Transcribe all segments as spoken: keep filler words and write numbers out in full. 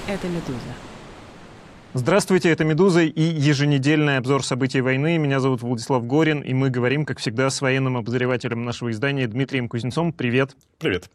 Это «Медуза». Здравствуйте, это «Медуза» и еженедельный обзор событий войны. Меня зовут Владислав Горин, и мы говорим, как всегда, с военным обозревателем нашего издания Дмитрием Кузнецовым. Привет. Привет.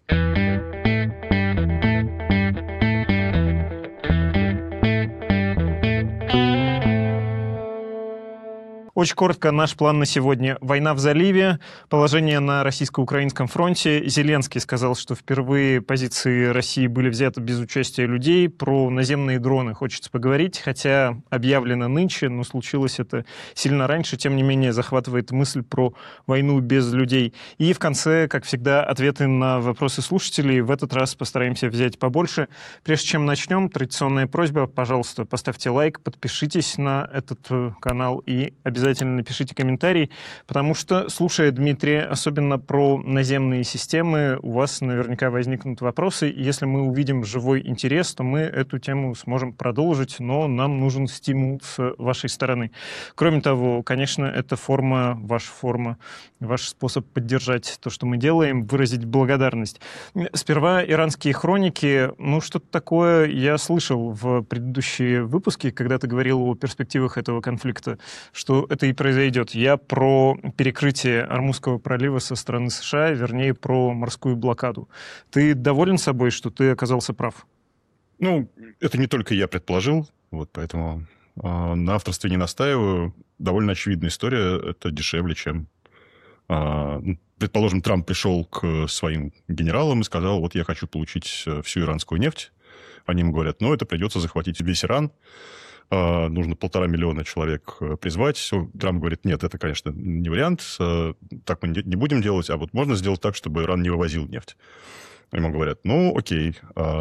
Очень коротко наш план на сегодня. Война в заливе, положение на российско-украинском фронте. Зеленский сказал, что впервые позиции России были взяты без участия людей. Про наземные дроны хочется поговорить, хотя объявлено нынче, но случилось это сильно раньше. Тем не менее, захватывает мысль про войну без людей. И в конце, как всегда, ответы на вопросы слушателей. В этот раз постараемся взять побольше. Прежде чем начнем, традиционная просьба, пожалуйста, поставьте лайк, подпишитесь на этот канал и обязательно Обязательно напишите комментарий, потому что, слушая Дмитрия, особенно про наземные системы, у вас наверняка возникнут вопросы. И если мы увидим живой интерес, то мы эту тему сможем продолжить, но нам нужен стимул с вашей стороны. Кроме того, конечно, это форма, ваша форма, ваш способ поддержать то, что мы делаем, выразить благодарность. Сперва иранские хроники. Ну, что-то такое я слышал в предыдущие выпуски, когда ты говорил о перспективах этого конфликта, что это и произойдет. Я про перекрытие Ормузского пролива со стороны США, вернее, про морскую блокаду. Ты доволен собой, что ты оказался прав? Ну, это не только я предположил, вот поэтому э, на авторстве не настаиваю. Довольно очевидная история. Это дешевле, чем... Э, предположим, Трамп пришел к своим генералам и сказал, вот я хочу получить всю иранскую нефть. Они ему говорят, ну, это придется захватить весь Иран. Нужно полтора миллиона человек призвать. Трамп говорит, нет, это, конечно, не вариант. Так мы не будем делать. А вот можно сделать так, чтобы Иран не вывозил нефть. Ему говорят, ну, окей.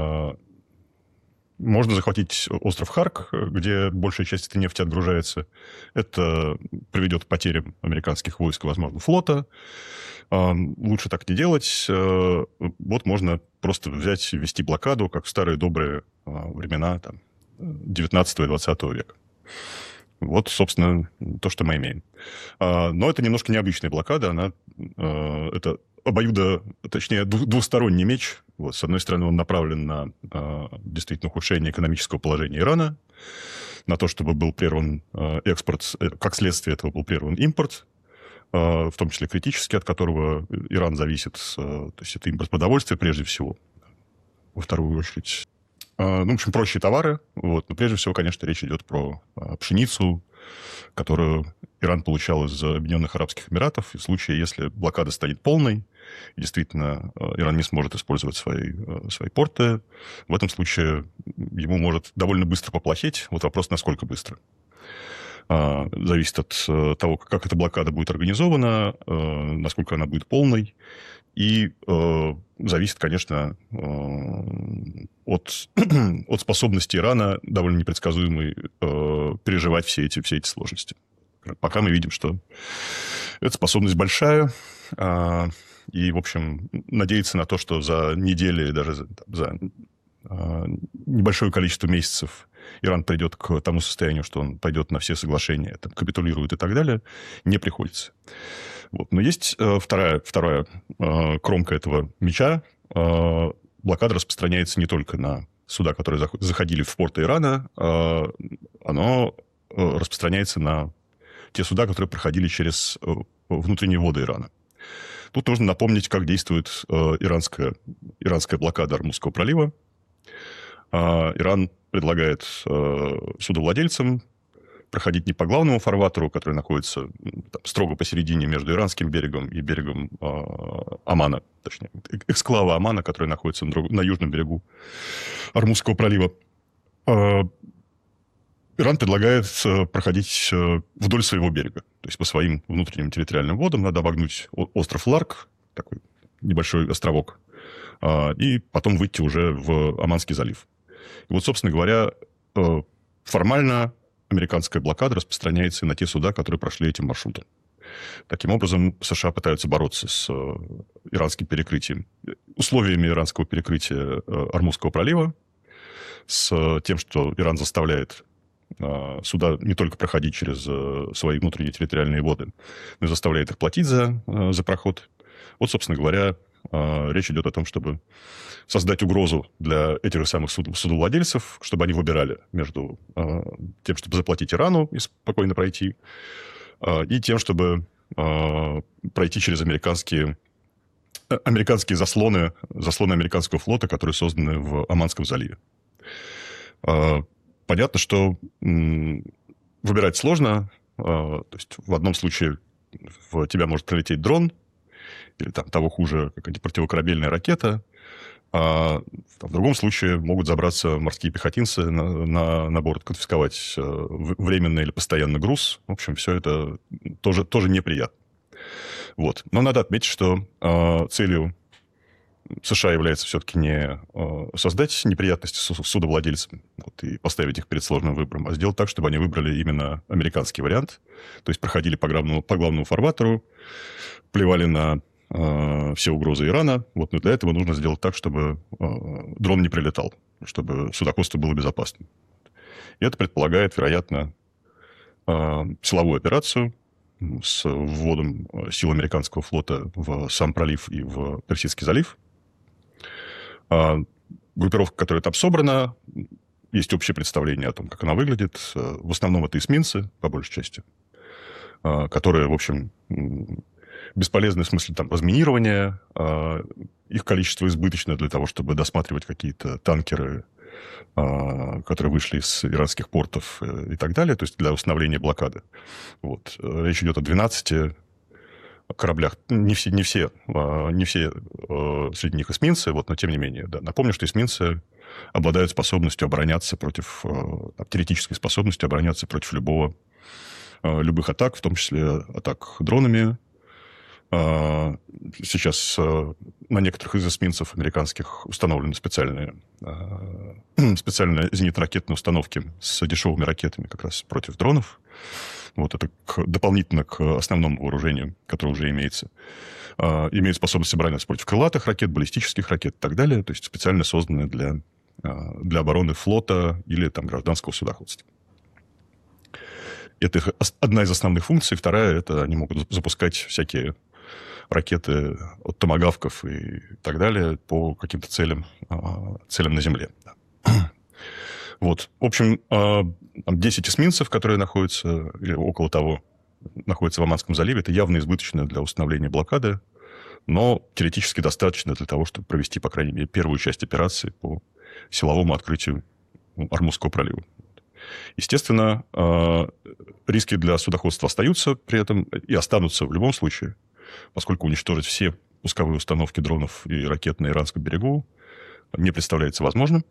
Можно захватить остров Харк, где большая часть этой нефти отгружается. Это приведет к потерям американских войск, возможно, флота. Лучше так не делать. Вот можно просто взять и ввести блокаду, как в старые добрые времена, там, девятнадцатого и двадцатого века. Вот, собственно, то, что мы имеем. Но это немножко необычная блокада. Она, это обоюдо, точнее, двусторонний меч. Вот, с одной стороны, он направлен на действительно ухудшение экономического положения Ирана, на то, чтобы был прерван экспорт, как следствие этого был прерван импорт, в том числе критический, от которого Иран зависит. То есть это импорт продовольствия прежде всего, во вторую очередь. Ну, в общем, прочие товары. Вот. Но прежде всего, конечно, речь идет про пшеницу, которую Иран получал из Объединенных Арабских Эмиратов. И в случае, если блокада станет полной, и действительно Иран не сможет использовать свои, свои порты, в этом случае ему может довольно быстро поплохеть. Вот вопрос, насколько быстро. Зависит от того, как эта блокада будет организована, насколько она будет полной. И э, зависит, конечно, э, от, от способности Ирана, довольно непредсказуемой, э, переживать все эти, все эти сложности. Пока мы видим, что эта способность большая. Э, и, в общем, надеяться на то, что за недели, даже за, за э, небольшое количество месяцев Иран придет к тому состоянию, что он пойдет на все соглашения, там, капитулирует и так далее, не приходится. Вот. Но есть э, вторая, вторая э, кромка этого меча. Э, блокада распространяется не только на суда, которые заходили в порты Ирана, э, оно э, распространяется на те суда, которые проходили через э, внутренние воды Ирана. Тут нужно напомнить, как действует э, иранская, иранская блокада Ормузского пролива. Э, Иран предлагает э, судовладельцам проходить не по главному фарватеру, который находится там, строго посередине между иранским берегом и берегом э, Омана, точнее, эксклава Омана, который находится на, друг, на южном берегу Ормузского пролива. Э, Иран предлагает э, проходить э, вдоль своего берега, то есть по своим внутренним территориальным водам. Надо обогнуть остров Ларк, такой небольшой островок, э, и потом выйти уже в Оманский залив. И вот, собственно говоря, э, формально американская блокада распространяется на те суда, которые прошли этим маршрутом. Таким образом, США пытаются бороться с э, иранским перекрытием, условиями иранского перекрытия э, Ормузского пролива, с тем, что Иран заставляет э, суда не только проходить через э, свои внутренние территориальные воды, но и заставляет их платить за, э, за проход. Вот, собственно говоря, э, речь идет о том, чтобы создать угрозу для этих же самых суд, судовладельцев, чтобы они выбирали между э, тем, чтобы заплатить Ирану и спокойно пройти, э, и тем, чтобы э, пройти через американские, э, американские заслоны, заслоны американского флота, которые созданы в Оманском заливе. Э, понятно, что э, выбирать сложно. Э, то есть в одном случае в тебя может прилететь дрон, или там того хуже, какая-нибудь противокорабельная ракета, а в другом случае могут забраться морские пехотинцы на, на, на борт, конфисковать э, временный или постоянный груз. В общем, все это тоже, тоже неприятно. Вот. Но надо отметить, что э, целью США является все-таки не э, создать неприятности судовладельцам вот, и поставить их перед сложным выбором, а сделать так, чтобы они выбрали именно американский вариант. То есть проходили по главному, по главному фарватеру, плевали на все угрозы Ирана. Вот, но для этого нужно сделать так, чтобы э, дрон не прилетал, чтобы судоходство было безопасным. И это предполагает, вероятно, э, силовую операцию с вводом сил американского флота в сам пролив и в Персидский залив. Э, группировка, которая там собрана, есть общее представление о том, как она выглядит. В основном это эсминцы, по большей части, э, которые, в общем... бесполезны в смысле там, разминирования, э, их количество избыточно для того, чтобы досматривать какие-то танкеры, э, которые вышли из иранских портов э, и так далее, то есть для установления блокады. Вот. Речь идет о двенадцати кораблях. Не все, не все, э, не все э, среди них эсминцы, вот, но тем не менее. Да. Напомню, что эсминцы обладают способностью обороняться против, э, теоретической способностью обороняться против любого, э, любых атак, в том числе атак дронами. Сейчас на некоторых из эсминцев американских установлены специальные, специальные зенитно-ракетные установки с дешевыми ракетами как раз против дронов. Вот это к, дополнительно к основному вооружению, которое уже имеется. Имеют способность обороняться против крылатых ракет, баллистических ракет и так далее. То есть специально созданные для, для обороны флота или там, гражданского судоходства. Это их одна из основных функций. Вторая – это они могут запускать всякие ракеты от томагавков и так далее по каким-то целям, целям на Земле. Вот. В общем, десять эсминцев, которые находятся, или около того, находятся в Оманском заливе, это явно избыточно для установления блокады, но теоретически достаточно для того, чтобы провести, по крайней мере, первую часть операции по силовому открытию Ормузского пролива. Естественно, риски для судоходства остаются при этом и останутся в любом случае, поскольку уничтожить все пусковые установки дронов и ракет на иранском берегу не представляется возможным.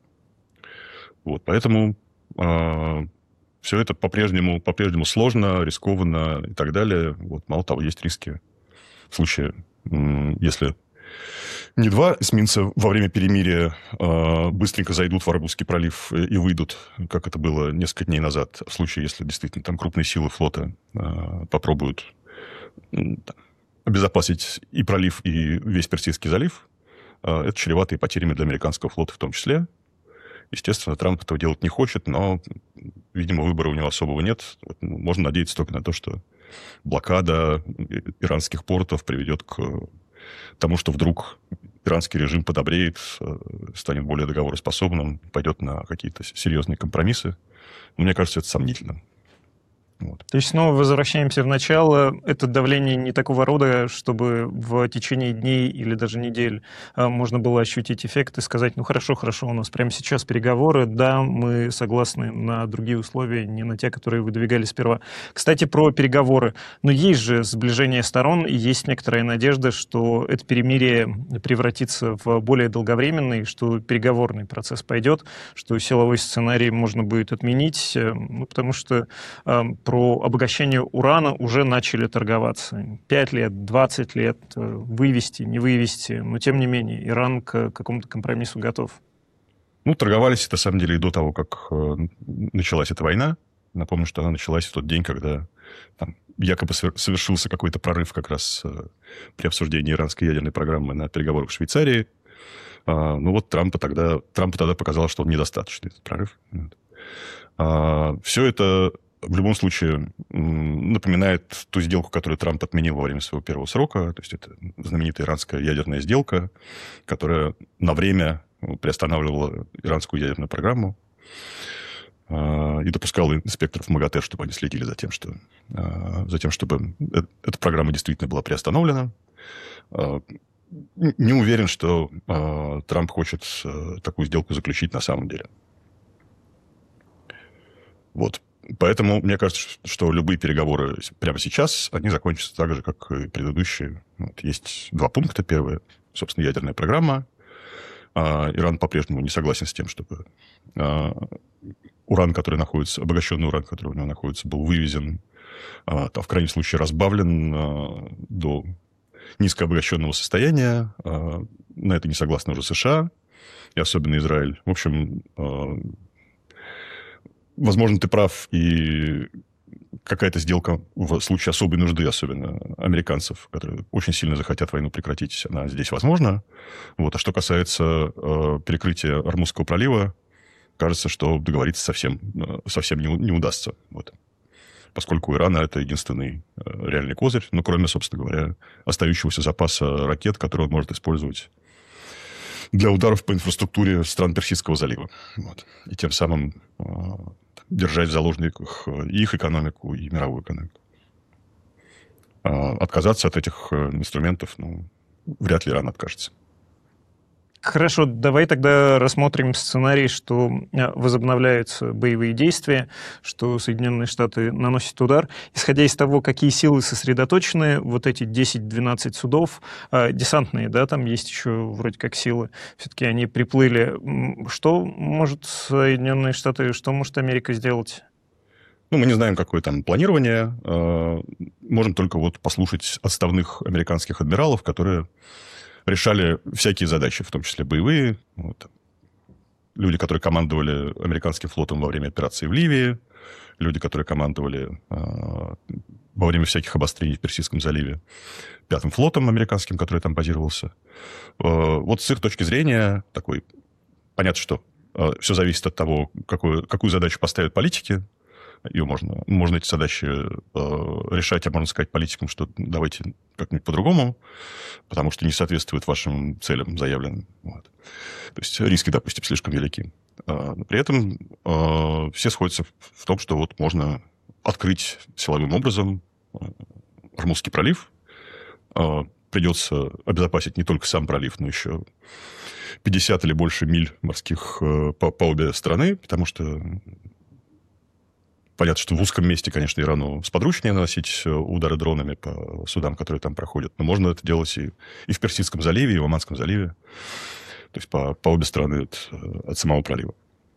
Вот, поэтому э, все это по-прежнему, по-прежнему сложно, рискованно и так далее. Вот, мало того, есть риски в случае, э, если не два эсминца во время перемирия э, быстренько зайдут в Арбузский пролив и выйдут, как это было несколько дней назад, в случае, если действительно там крупные силы флота э, попробуют э, обезопасить и пролив, и весь Персидский залив, э, это чревато и потерями для американского флота в том числе. Естественно, Трамп этого делать не хочет, но, видимо, выбора у него особого нет. Можно надеяться только на то, что блокада иранских портов приведет к тому, что вдруг иранский режим подобреет, станет более договороспособным, пойдет на какие-то серьезные компромиссы. Мне кажется, это сомнительно. Вот. То есть снова возвращаемся в начало. Это давление не такого рода, чтобы в течение дней или даже недель можно было ощутить эффект и сказать, ну хорошо, хорошо, у нас прямо сейчас переговоры, да, мы согласны на другие условия, не на те, которые выдвигали сперва. Кстати, про переговоры. Но есть же сближение сторон, и есть некоторая надежда, что это перемирие превратится в более долговременный, что переговорный процесс пойдет, что силовой сценарий можно будет отменить, ну, потому что про обогащение урана уже начали торговаться. Пять лет, двадцать лет, вывести, не вывести, но тем не менее Иран к какому-то компромиссу готов. Ну, торговались, на самом деле, и до того, как началась эта война. Напомню, что она началась в тот день, когда там, якобы совершился какой-то прорыв как раз при обсуждении иранской ядерной программы на переговорах в Швейцарии. Ну вот Трампа тогда, Трампу тогда показалось, что он недостаточный, этот прорыв. Все это в любом случае напоминает ту сделку, которую Трамп отменил во время своего первого срока. То есть это знаменитая иранская ядерная сделка, которая на время приостанавливала иранскую ядерную программу и допускала инспекторов МАГАТЭ, чтобы они следили за тем, что, за тем, чтобы эта программа действительно была приостановлена. Не уверен, что Трамп хочет такую сделку заключить на самом деле. Вот. Поэтому мне кажется, что любые переговоры прямо сейчас, они закончатся так же, как и предыдущие. Вот. Есть два пункта. Первое, собственно, ядерная программа. А, Иран по-прежнему не согласен с тем, чтобы а, уран, который находится, обогащенный уран, который у него находится, был вывезен, а, там, в крайнем случае разбавлен а, до низкообогащенного состояния. А, на это не согласны уже США и особенно Израиль. В общем... А, возможно, ты прав, и какая-то сделка в случае особой нужды, особенно американцев, которые очень сильно захотят войну прекратить, она здесь возможна. Вот. А что касается э, перекрытия Ормузского пролива, кажется, что договориться совсем, совсем не, не удастся. Вот. Поскольку у Ирана это единственный э, реальный козырь, ну, кроме, собственно говоря, остающегося запаса ракет, которые он может использовать для ударов по инфраструктуре стран Персидского залива. Вот. И тем самым э, держать в заложниках и их экономику, и мировую экономику. Э, отказаться от этих инструментов, ну, вряд ли Иран откажется. Хорошо, давай тогда рассмотрим сценарий, что возобновляются боевые действия, что Соединенные Штаты наносят удар. Исходя из того, какие силы сосредоточены, вот эти десять-двенадцать судов, десантные, да, там есть еще вроде как силы, все-таки они приплыли. Что может Соединенные Штаты, что может Америка сделать? Ну, мы не знаем, какое там планирование. Можем только вот послушать отставных американских адмиралов, которые решали всякие задачи, в том числе боевые. Вот. Люди, которые командовали американским флотом во время операции в Ливии, люди, которые командовали э, во время всяких обострений в Персидском заливе пятым флотом американским, который там базировался. Э, вот с их точки зрения, такой, понятно, что э, все зависит от того, какую, какую задачу поставят политики. Ее можно, можно эти задачи э, решать, а можно сказать политикам, что давайте как-нибудь по-другому, потому что не соответствует вашим целям заявленным. Вот. То есть риски, допустим, слишком велики. Э, при этом э, все сходятся в том, что вот можно открыть силовым образом э, Ормузский пролив. Э, придется обезопасить не только сам пролив, но еще пятьдесят или больше миль морских э, по, по обе стороны, потому что понятно, что в узком месте, конечно, Ирану сподручнее наносить удары дронами по судам, которые там проходят. Но можно это делать и, и в Персидском заливе, и в Оманском заливе. То есть по, по обе стороны от, от самого пролива.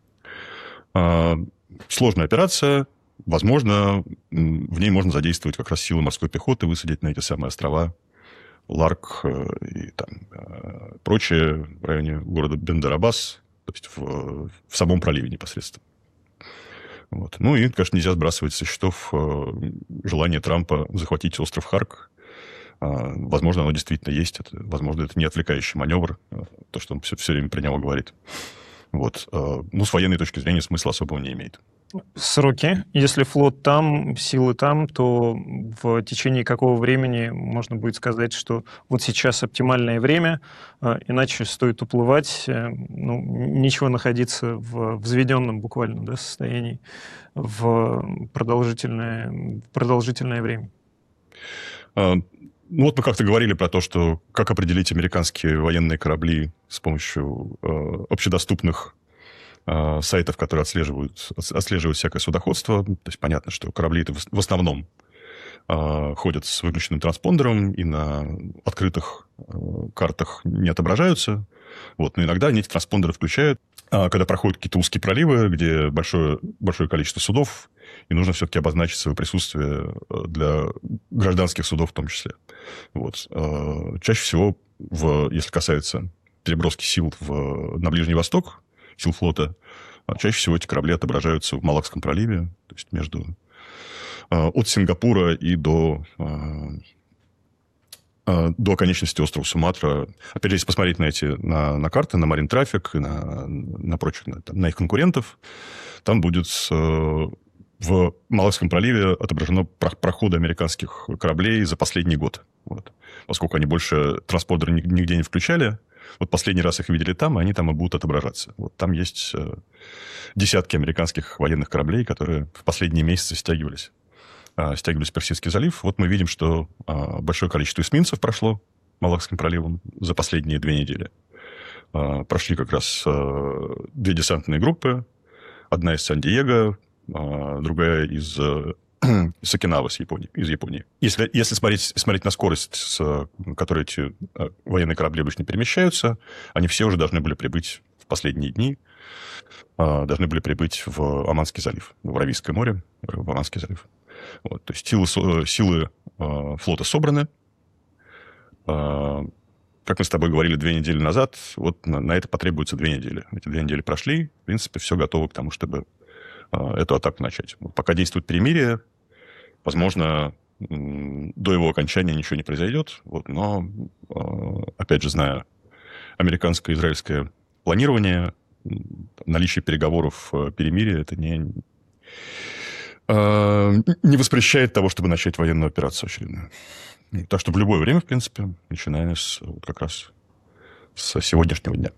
А, сложная операция. Возможно, в ней можно задействовать как раз силы морской пехоты, высадить на эти самые острова Ларк и там прочее в районе города Бендер-Аббас, то есть в, в самом проливе непосредственно. Вот. Ну и, конечно, нельзя сбрасывать со счетов э, желание Трампа захватить остров Харк. Э, возможно, оно действительно есть. Это, возможно, это не отвлекающий маневр, э, то, что он все, все время про него говорит. Вот. Э, ну, с военной точки зрения смысла особого не имеет. Сроки. Если флот там, силы там, то в течение какого времени можно будет сказать, что вот сейчас оптимальное время, иначе стоит уплывать, ну, нечего находиться в взведенном буквально, да, состоянии в продолжительное, продолжительное время. А, ну, вот мы как-то говорили про то, что как определить американские военные корабли с помощью э, общедоступных сайтов, которые отслеживают, отслеживают всякое судоходство. То есть понятно, что корабли это в основном э, ходят с выключенным транспондером и на открытых э, картах не отображаются. Вот. Но иногда они эти транспондеры включают, э, когда проходят какие-то узкие проливы, где большое, большое количество судов, и нужно все-таки обозначить свое присутствие для гражданских судов в том числе. Вот. Э, чаще всего, в, если касается переброски сил в, на Ближний Восток, сил флота, чаще всего эти корабли отображаются в Малакском проливе, то есть между от Сингапура и до, до оконечности острова Суматра. Опять же, если посмотреть на эти на, на карты, на Marine Traffic и на, на прочих, на, на их конкурентов, там будет в Малакском проливе отображено проходы американских кораблей за последний год. Вот. Поскольку они больше транспондеры нигде не включали, вот последний раз их видели там, и они там и будут отображаться. Вот там есть десятки американских военных кораблей, которые в последние месяцы стягивались. Стягивались в Персидский залив. Вот мы видим, что большое количество эсминцев прошло Малакским проливом за последние две недели. Прошли как раз две десантные группы. Одна из Сан-Диего, другая из, из Окинавы, с Японии, из Японии. Если, если смотреть, смотреть на скорость, с которой эти военные корабли обычно перемещаются, они все уже должны были прибыть в последние дни, должны были прибыть в Оманский залив, в Аравийское море, в Оманский залив. Вот, то есть силы, силы флота собраны. Как мы с тобой говорили две недели назад, вот на, на это потребуется две недели. Эти две недели прошли, в принципе, все готово к тому, чтобы э, эту атаку начать. Вот пока действует перемирие, возможно, э, до его окончания ничего не произойдет. Вот, но, э, опять же, зная американско израильское планирование, наличие переговоров э, перемирия, это не, э, не воспрещает того, чтобы начать военную операцию очередную. Так что в любое время, в принципе, начиная с, вот как раз с сегодняшнего дня.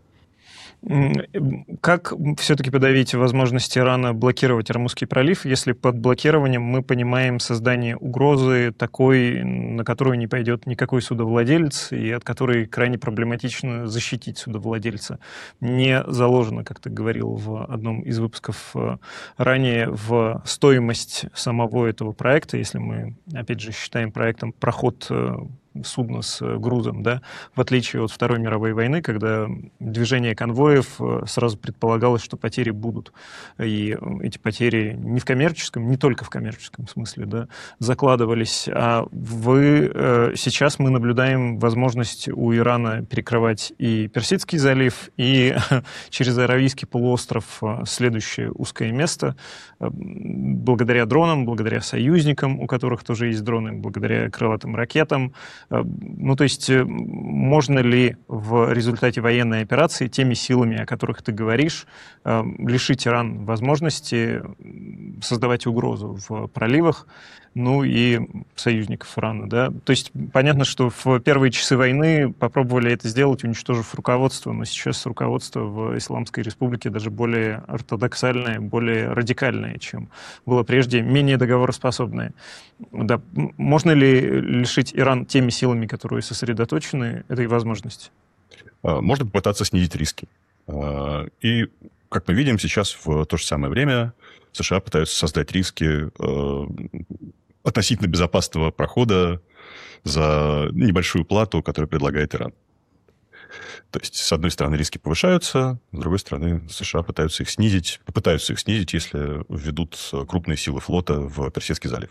Как все-таки подавить возможность Ирана блокировать Ормузский пролив, если под блокированием мы понимаем создание угрозы такой, на которую не пойдет никакой судовладелец, и от которой крайне проблематично защитить судовладельца? Не заложено, как ты говорил в одном из выпусков ранее, в стоимость самого этого проекта, если мы, опять же, считаем проектом проход судно с грузом, да, в отличие от Второй мировой войны, когда движение конвоев сразу предполагалось, что потери будут. И эти потери не в коммерческом, не только в коммерческом смысле, да, закладывались. А вы, сейчас мы наблюдаем возможность у Ирана перекрывать и Персидский залив, и через Аравийский полуостров следующее узкое место, благодаря дронам, благодаря союзникам, у которых тоже есть дроны, благодаря крылатым ракетам. Ну, то есть, можно ли в результате военной операции теми силами, о которых ты говоришь, лишить Иран возможности создавать угрозу в проливах, ну и союзников Ирана, да? То есть, понятно, что в первые часы войны попробовали это сделать, уничтожив руководство, но сейчас руководство в Исламской Республике даже более ортодоксальное, более радикальное, чем было прежде, менее договороспособное. Да. Можно ли лишить Иран теми силами, которые сосредоточены, этой возможности? Можно попытаться снизить риски. И, как мы видим, сейчас в то же самое время США пытаются создать риски относительно безопасного прохода за небольшую плату, которую предлагает Иран. То есть, с одной стороны, риски повышаются, с другой стороны, США пытаются их снизить, попытаются их снизить, если введут крупные силы флота в Персидский залив.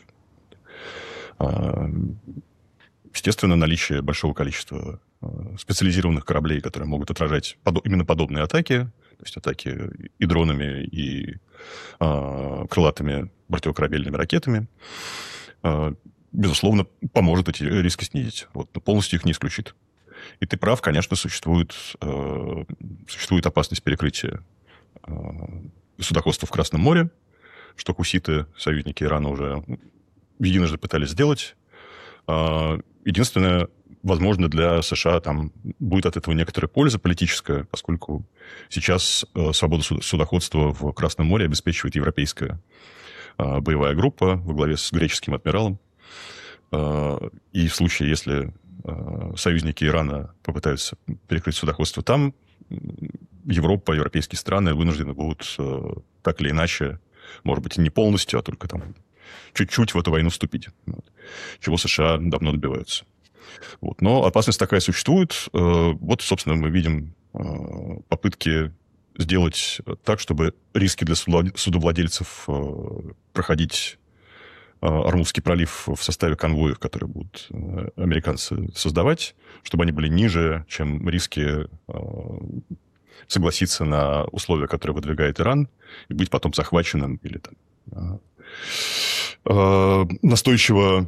Естественно, наличие большого количества специализированных кораблей, которые могут отражать именно подобные атаки, то есть атаки и дронами, и крылатыми противокорабельными ракетами, безусловно, поможет эти риски снизить. Вот, но полностью их не исключит. И ты прав, конечно, существует, э, существует опасность перекрытия э, судоходства в Красном море, что хуситы, союзники Ирана, уже единожды пытались сделать. Э, единственное, возможно, для США там будет от этого некоторая польза политическая, поскольку сейчас э, свободу судоходства в Красном море обеспечивает европейская э, боевая группа во главе с греческим адмиралом. Э, и в случае, если союзники Ирана попытаются перекрыть судоходство там, Европа, европейские страны вынуждены будут так или иначе, может быть, не полностью, а только там чуть-чуть в эту войну вступить. Вот. Чего США давно добиваются. Вот. Но опасность такая существует. Вот, собственно, мы видим попытки сделать так, чтобы риски для судовладельцев проходить Ормузский пролив в составе конвоев, которые будут американцы создавать, чтобы они были ниже, чем риски согласиться на условия, которые выдвигает Иран, и быть потом захваченным или там, настойчиво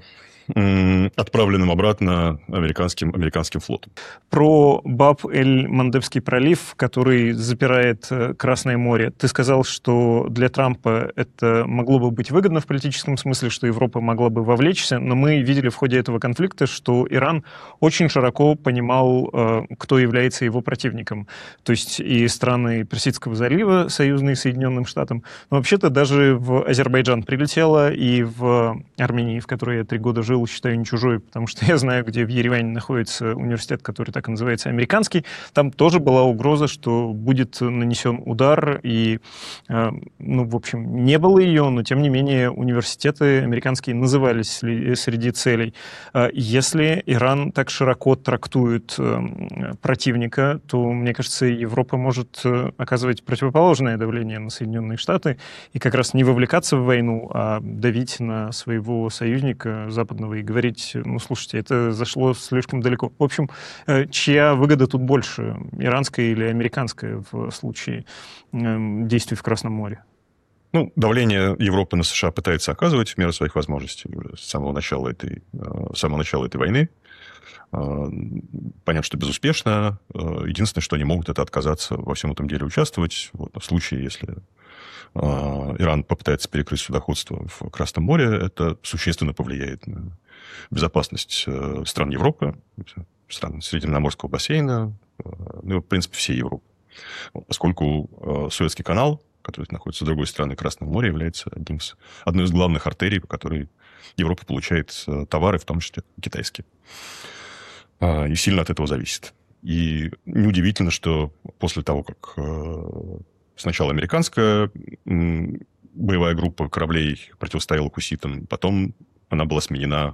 отправленным обратно американским, американским флотом. Про Баб-эль-Мандебский пролив, который запирает Красное море. Ты сказал, что для Трампа это могло бы быть выгодно в политическом смысле, что Европа могла бы вовлечься, но мы видели в ходе этого конфликта, что Иран очень широко понимал, кто является его противником. То есть и страны Персидского залива, союзные Соединенным Штатам. Но вообще-то даже в Азербайджан прилетела, и в Армении, в которой я три года жил, считаю, не чужой, потому что я знаю, где в Ереване находится университет, который так и называется, американский. Там тоже была угроза, что будет нанесен удар, и, ну, в общем, не было ее, но, тем не менее, университеты американские назывались среди целей. Если Иран так широко трактует противника, то, мне кажется, Европа может оказывать противоположное давление на Соединенные Штаты и как раз не вовлекаться в войну, а давить на своего союзника западного и говорить, ну, слушайте, это зашло слишком далеко. В общем, чья выгода тут больше, иранская или американская в случае действий в Красном море? Ну, давление Европы на США пытается оказывать в меру своих возможностей уже с самого начала этой, с самого начала этой войны. Понятно, что безуспешно. Единственное, что они могут, это отказаться во всем этом деле участвовать. Вот, в случае, если Иран попытается перекрыть судоходство в Красном море, это существенно повлияет на безопасность стран Европы, стран Средиземноморского бассейна, ну, в принципе, всей Европы. Поскольку Суэцкий канал, который находится с другой стороны Красного моря, является одним из, одной из главных артерий, по которой Европа получает товары, в том числе китайские. И сильно от этого зависит. И неудивительно, что после того, как сначала американская боевая группа кораблей противостояла хуситам, потом она была сменена,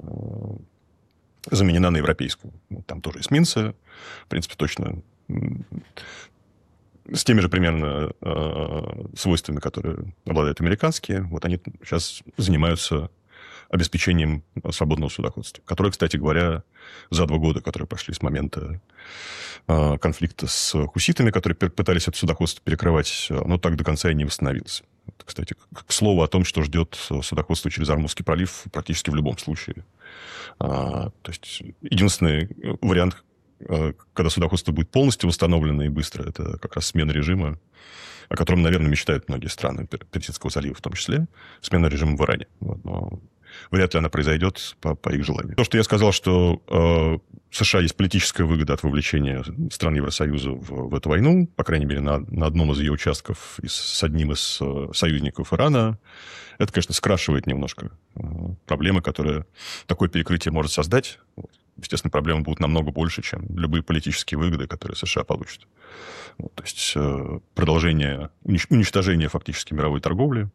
заменена на европейскую. Там тоже эсминцы, в принципе, точно с теми же примерно свойствами, которые обладают американские. Вот они сейчас занимаются обеспечением свободного судоходства, которое, кстати говоря, за два года, которые прошли с момента э, конфликта с хуситами, которые пытались это судоходство перекрывать, оно так до конца и не восстановилось. Это, кстати, к, к слову о том, что ждет судоходство через Ормузский пролив практически в любом случае. А, то есть единственный вариант, э, когда судоходство будет полностью восстановлено и быстро, это как раз смена режима, о котором, наверное, мечтают многие страны Персидского залива в том числе, смена режима в Иране. Вот, но вряд ли она произойдет по, по их желанию. То, что я сказал, что э, США есть политическая выгода от вовлечения стран Евросоюза в, в эту войну, по крайней мере, на, на одном из ее участков и с, с одним из э, союзников Ирана, это, конечно, скрашивает немножко э, проблемы, которые такое перекрытие может создать. Вот. Естественно, проблемы будут намного больше, чем любые политические выгоды, которые США получат. Вот, то есть э, продолжение, унич, уничтожение фактически мировой торговли,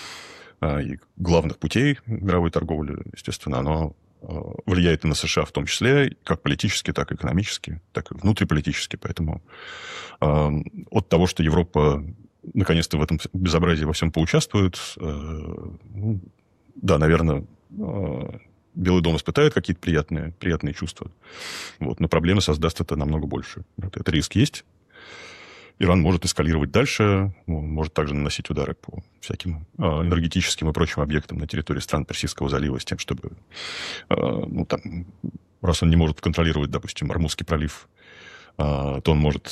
и главных путей мировой торговли, естественно, оно влияет и на США в том числе, как политически, так и экономически, так и внутриполитически. Поэтому э, от того, что Европа наконец-то в этом безобразии во всем поучаствует, э, ну, да, наверное, э, Белый дом испытает какие-то приятные, приятные чувства. Вот, но проблемы создаст это намного больше. Вот, этот риск есть. Иран может эскалировать дальше, может также наносить удары по всяким энергетическим и прочим объектам на территории стран Персидского залива с тем, чтобы, ну, там, раз он не может контролировать, допустим, Ормузский пролив, то он может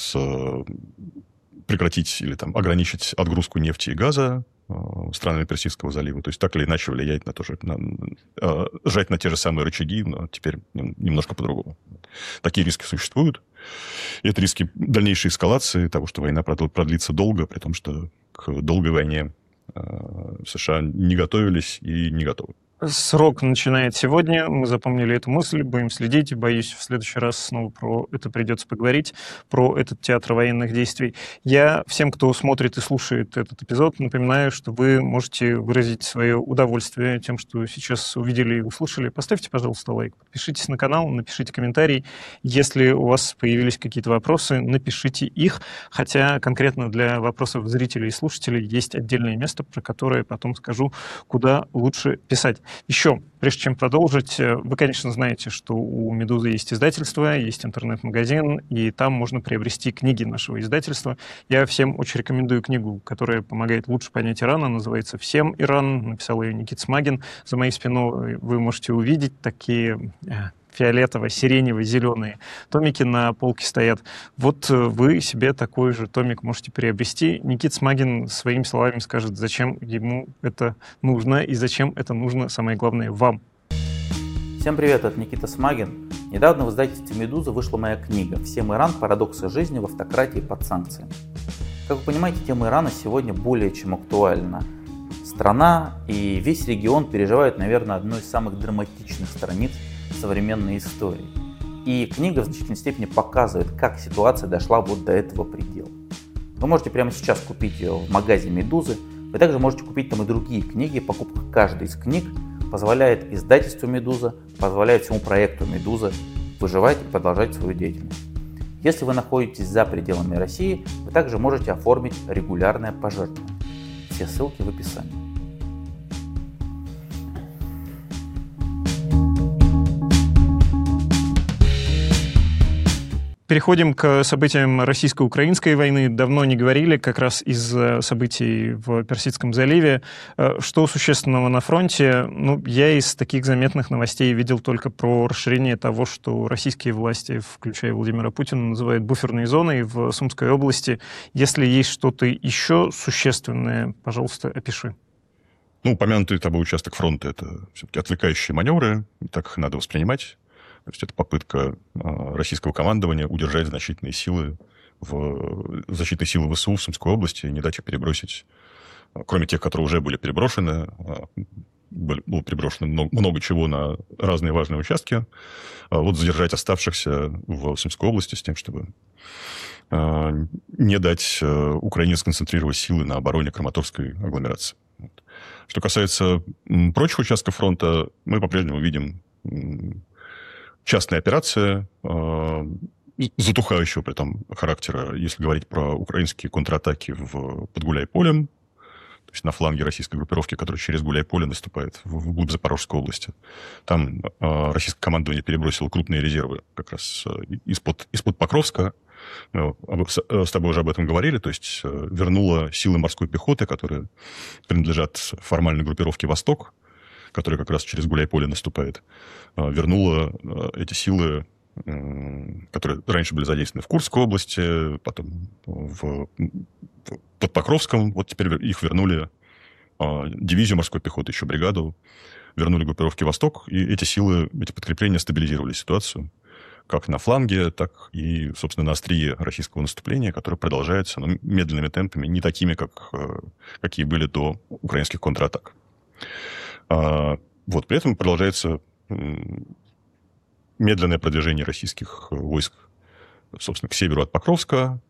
прекратить или там, ограничить отгрузку нефти и газа странами Персидского залива. То есть так или иначе влиять на то же, на, жать на те же самые рычаги, но теперь немножко по-другому. Такие риски существуют. И это риски дальнейшей эскалации того, что война продлится долго, при том, что к долгой войне США не готовились и не готовы. Срок начинает сегодня. Мы запомнили эту мысль, будем следить. Боюсь, в следующий раз снова про это придется поговорить, про этот театр военных действий. Я всем, кто смотрит и слушает этот эпизод, напоминаю, что вы можете выразить свое удовольствие тем, что сейчас увидели и услышали. Поставьте, пожалуйста, лайк, подпишитесь на канал, напишите комментарий. Если у вас появились какие-то вопросы, напишите их, хотя конкретно для вопросов зрителей и слушателей есть отдельное место, про которое потом скажу, куда лучше писать. Еще, прежде чем продолжить, вы, конечно, знаете, что у «Медузы» есть издательство, есть интернет-магазин, и там можно приобрести книги нашего издательства. Я всем очень рекомендую книгу, которая помогает лучше понять Иран. Она называется «Всем Иран». Написал ее Никита Смагин. За моей спиной вы можете увидеть такие фиолетово-сиренево-зеленые томики на полке стоят. Вот вы себе такой же томик можете приобрести. Никита Смагин своими словами скажет, зачем ему это нужно и зачем это нужно, самое главное, вам. Всем привет, это Никита Смагин. Недавно в издательстве «Медуза» вышла моя книга «Всем Иран. Парадоксы жизни в автократии под санкциями». Как вы понимаете, тема Ирана сегодня более чем актуальна. Страна и весь регион переживают, наверное, одну из самых драматичных страниц современной истории. И книга в значительной степени показывает, как ситуация дошла вот до этого предела. Вы можете прямо сейчас купить ее в магазине «Медузы». Вы также можете купить там и другие книги. Покупка каждой из книг позволяет издательству «Медуза», позволяет всему проекту «Медуза» выживать и продолжать свою деятельность. Если вы находитесь за пределами России, вы также можете оформить регулярное пожертвование. Все ссылки в описании. Переходим к событиям российско-украинской войны. Давно не говорили, как раз из событий в Персидском заливе. Что существенного на фронте? Ну, я из таких заметных новостей видел только про расширение того, что российские власти, включая Владимира Путина, называют буферной зоной в Сумской области. Если есть что-то еще существенное, пожалуйста, опиши. Ну, упомянутый тобой участок фронта — это все-таки отвлекающие маневры, так их надо воспринимать. То есть это попытка российского командования удержать значительные силы, в, значительные силы ВСУ в Сумской области и не дать их перебросить, кроме тех, которые уже были переброшены. Было переброшено много, много чего на разные важные участки. Вот задержать оставшихся в Сумской области с тем, чтобы не дать Украине сконцентрировать силы на обороне Краматорской агломерации. Что касается прочих участков фронта, мы по-прежнему видим частная операция, э, затухающего при этом характера, если говорить про украинские контратаки в, под Гуляй-Полем, то есть на фланге российской группировки, которая через Гуляй-Поле наступает вглубь Запорожской области. Там э, российское командование перебросило крупные резервы как раз из-под, из-под Покровска. Мы с тобой уже об этом говорили, то есть э, вернуло силы морской пехоты, которые принадлежат формальной группировке «Восток», которая как раз через Гуляй-Поле наступает, вернула эти силы, которые раньше были задействованы в Курской области, потом в, под Покровском. Вот теперь их вернули, дивизию морской пехоты, еще бригаду, вернули группировке «Восток», и эти силы, эти подкрепления стабилизировали ситуацию как на фланге, так и, собственно, на острие российского наступления, которое продолжается, но медленными темпами, не такими, как, какие были до украинских контратак. Вот, при этом продолжается медленное продвижение российских войск, собственно, к северу от Покровска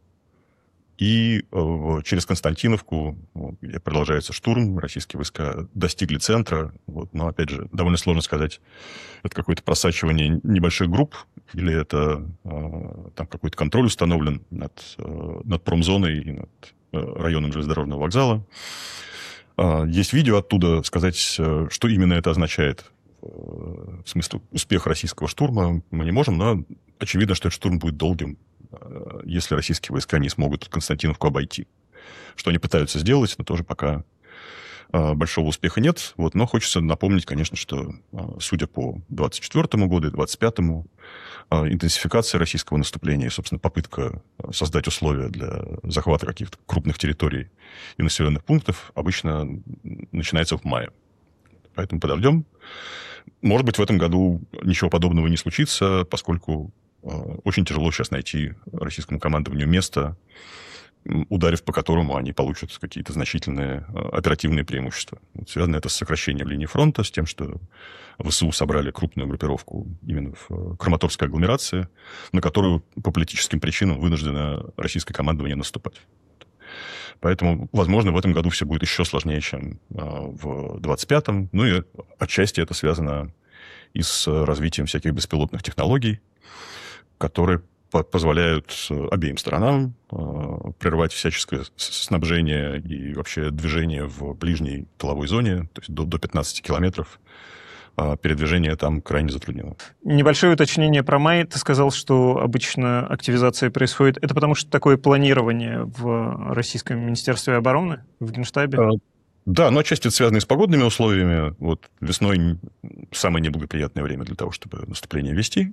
и через Константиновку, где продолжается штурм. Российские войска достигли центра. Вот, но, опять же, довольно сложно сказать, это какое-то просачивание небольших групп или это там какой-то контроль установлен над, над промзоной и над районом железнодорожного вокзала. Есть видео оттуда, сказать, что именно это означает. В смысле, успех российского штурма мы не можем, но очевидно, что этот штурм будет долгим, если российские войска не смогут Константиновку обойти. Что они пытаются сделать, но тоже пока большого успеха нет. Вот, но хочется напомнить, конечно, что, судя по двадцать четвёртому году и двадцать пятому, интенсификация российского наступления и, собственно, попытка создать условия для захвата каких-то крупных территорий и населенных пунктов обычно начинается в мае. Поэтому подождем. Может быть, в этом году ничего подобного не случится, поскольку очень тяжело сейчас найти российскому командованию место, ударив по которому они получат какие-то значительные оперативные преимущества. Вот связано это с сокращением линии фронта, с тем, что ВСУ собрали крупную группировку именно в Краматорской агломерации, на которую по политическим причинам вынуждено российское командование наступать. Поэтому, возможно, в этом году все будет еще сложнее, чем в двадцать пятом. Ну и отчасти это связано и с развитием всяких беспилотных технологий, которые позволяют обеим сторонам прервать всяческое снабжение и вообще движение в ближней тыловой зоне, то есть до, до пятнадцати километров. Передвижение там крайне затруднено. Небольшое уточнение про май. Ты сказал, что обычно активизация происходит. Это потому что такое планирование в Российском Министерстве обороны, в Генштабе? А, да, но отчасти это связано с погодными условиями. Вот весной самое неблагоприятное время для того, чтобы наступление вести.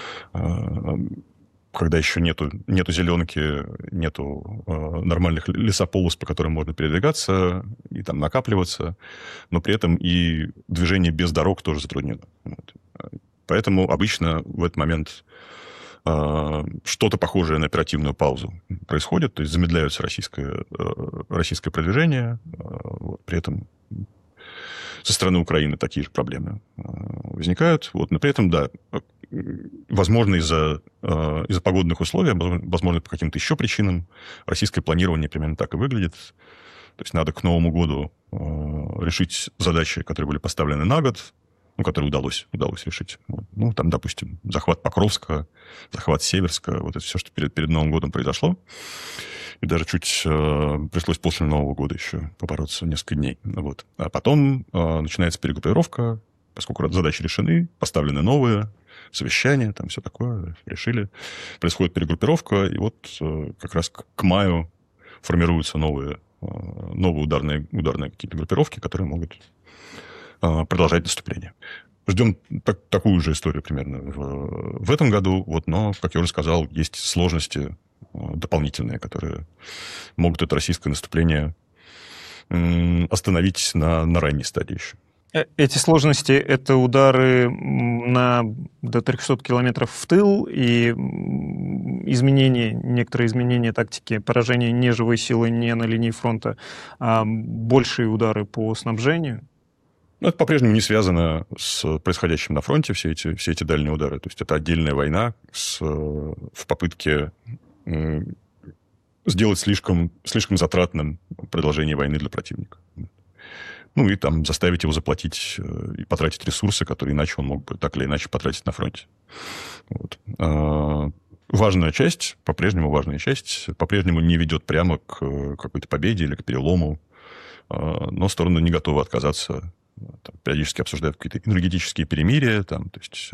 Когда еще нету, нету зеленки, нету э, нормальных лесополос, по которым можно передвигаться и там накапливаться, но при этом и движение без дорог тоже затруднено. Вот. Поэтому обычно в этот момент э, что-то похожее на оперативную паузу происходит, то есть замедляется российское, э, российское продвижение, э, вот, при этом со стороны Украины такие же проблемы э, возникают. Вот, но при этом, да, возможно, из-за, э, из-за погодных условий, возможно, по каким-то еще причинам, российское планирование примерно так и выглядит. То есть надо к Новому году э, решить задачи, которые были поставлены на год, ну, которые удалось, удалось решить. Вот. Ну, там, допустим, захват Покровска, захват Северска, вот это все, что перед, перед Новым годом произошло. И даже чуть э, пришлось после Нового года еще побороться несколько дней. Вот. А потом э, начинается перегруппировка, поскольку задачи решены, поставлены новые, совещания, там все такое, решили. Происходит перегруппировка, и вот э, как раз к, к маю формируются новые, э, новые ударные, ударные какие-то группировки, которые могут э, продолжать наступление. Ждем так, такую же историю примерно в, в этом году, вот, но, как я уже сказал, есть сложности э, дополнительные, которые могут это российское наступление э, остановить на, на ранней стадии еще. Эти сложности — это удары на до трехсот километров в тыл и изменения, некоторые изменения тактики поражения не живой силы не на линии фронта, а большие удары по снабжению? Ну, это по-прежнему не связано с происходящим на фронте, все эти, все эти дальние удары. То есть это отдельная война с, в попытке сделать слишком, слишком затратным продолжение войны для противника. Ну, и там заставить его заплатить и потратить ресурсы, которые иначе он мог бы так или иначе потратить на фронте. Вот. А, важная часть, по-прежнему важная часть, по-прежнему не ведет прямо к какой-то победе или к перелому, а, но стороны не готовы отказаться. Там, периодически обсуждают какие-то энергетические перемирия, там, то есть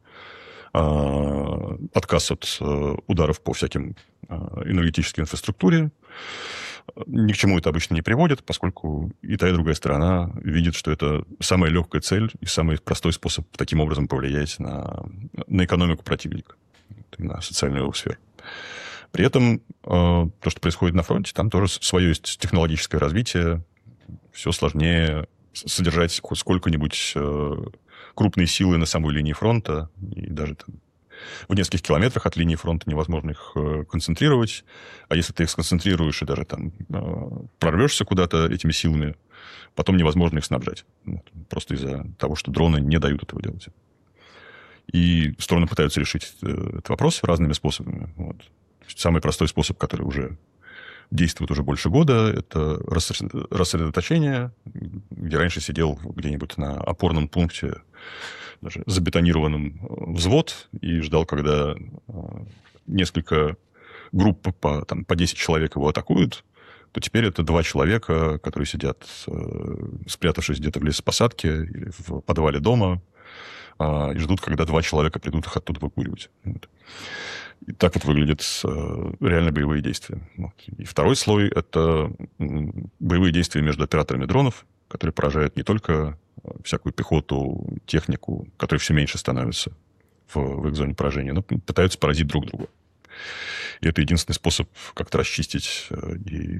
а, отказ от ударов по всяким энергетической инфраструктуре. Ни к чему это обычно не приводит, поскольку и та, и другая сторона видит, что это самая легкая цель и самый простой способ таким образом повлиять на, на экономику противника, на социальную его сферу. При этом то, что происходит на фронте, там тоже свое есть технологическое развитие. Все сложнее содержать хоть сколько-нибудь крупные силы на самой линии фронта, и даже там в нескольких километрах от линии фронта невозможно их концентрировать. А если ты их сконцентрируешь и даже там прорвешься куда-то этими силами, потом невозможно их снабжать. Просто из-за того, что дроны не дают этого делать. И стороны пытаются решить этот вопрос разными способами. Вот. Самый простой способ, который уже действует уже больше года, это рассредоточение, где раньше сидел где-нибудь на опорном пункте даже забетонированным взвод и ждал, когда несколько групп по, там, по десять человек его атакуют, то теперь это два человека, которые сидят, спрятавшись где-то в лесопосадке или в подвале дома, и ждут, когда два человека придут их оттуда выкуривать. Вот. И так вот выглядят реально боевые действия. Вот. И второй слой – это боевые действия между операторами дронов, которые поражают не только всякую пехоту, технику, которая все меньше становится в, в их зоне поражения, но пытаются поразить друг друга. И это единственный способ как-то расчистить и,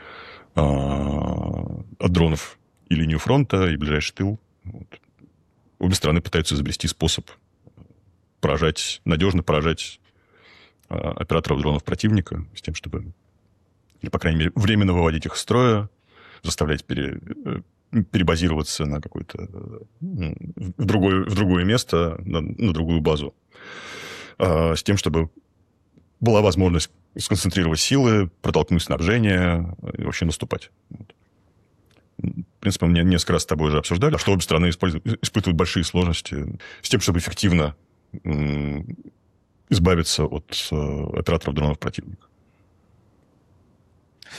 а, от дронов и линию фронта, и ближайший тыл. Вот. Обе стороны пытаются изобрести способ поражать, надежно поражать а, операторов дронов противника с тем, чтобы, или, по крайней мере, временно выводить их из строя, заставлять пере, перебазироваться на какое-то в другое, в другое место, на, на другую базу, а, с тем, чтобы была возможность сконцентрировать силы, протолкнуть снабжение и вообще наступать. Вот. В принципе, мы несколько раз с тобой уже обсуждали, что обе стороны испытывают большие сложности с тем, чтобы эффективно избавиться от операторов дронов противника.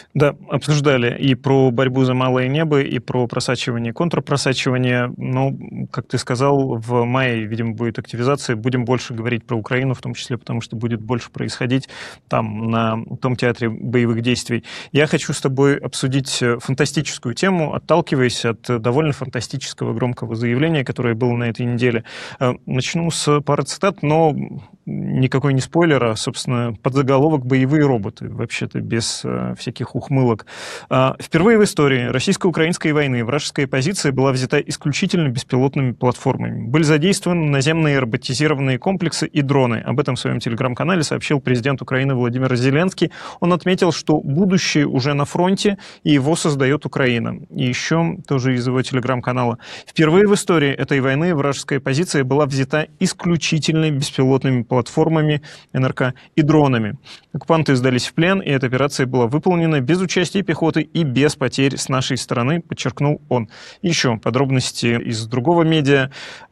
Да, обсуждали и про борьбу за малое небо, и про просачивание, контрпросачивание. Но, как ты сказал, в мае, видимо, будет активизация. Будем больше говорить про Украину, в том числе, потому что будет больше происходить там, на том театре боевых действий. Я хочу с тобой обсудить фантастическую тему, отталкиваясь от довольно фантастического громкого заявления, которое было на этой неделе. Начну с пары цитат, но никакой не спойлер, а, собственно, подзаголовок «Боевые роботы», вообще-то без э, всяких ухмылок. А, впервые в истории российско-украинской войны вражеская позиция была взята исключительно беспилотными платформами. Были задействованы наземные роботизированные комплексы и дроны. Об этом в своем телеграм-канале сообщил президент Украины Владимир Зеленский. Он отметил, что будущее уже на фронте, и его создает Украина. И еще тоже из его телеграм-канала. Впервые в истории этой войны вражеская позиция была взята исключительно беспилотными платформами. платформами эн эр ка и дронами. Оккупанты сдались в плен, и эта операция была выполнена без участия пехоты и без потерь с нашей стороны, подчеркнул он. Еще подробности из другого медиа,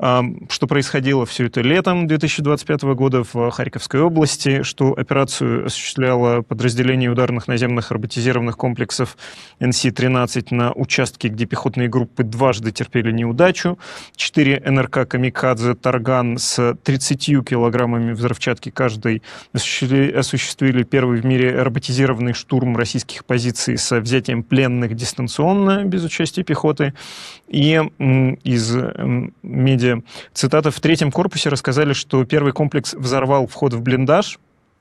что происходило все это летом две тысячи двадцать пятого года в Харьковской области, что операцию осуществляло подразделение ударных наземных роботизированных комплексов эн си тринадцать на участке, где пехотные группы дважды терпели неудачу. Четыре эн эр ка «Камикадзе» «Тарган» с тридцатью килограммами взрывчатки каждый осуществили, осуществили первый в мире роботизированный штурм российских позиций со взятием пленных дистанционно, без участия пехоты. И м, из м, медиа цитата: в третьем корпусе рассказали, что первый комплекс взорвал вход в блиндаж,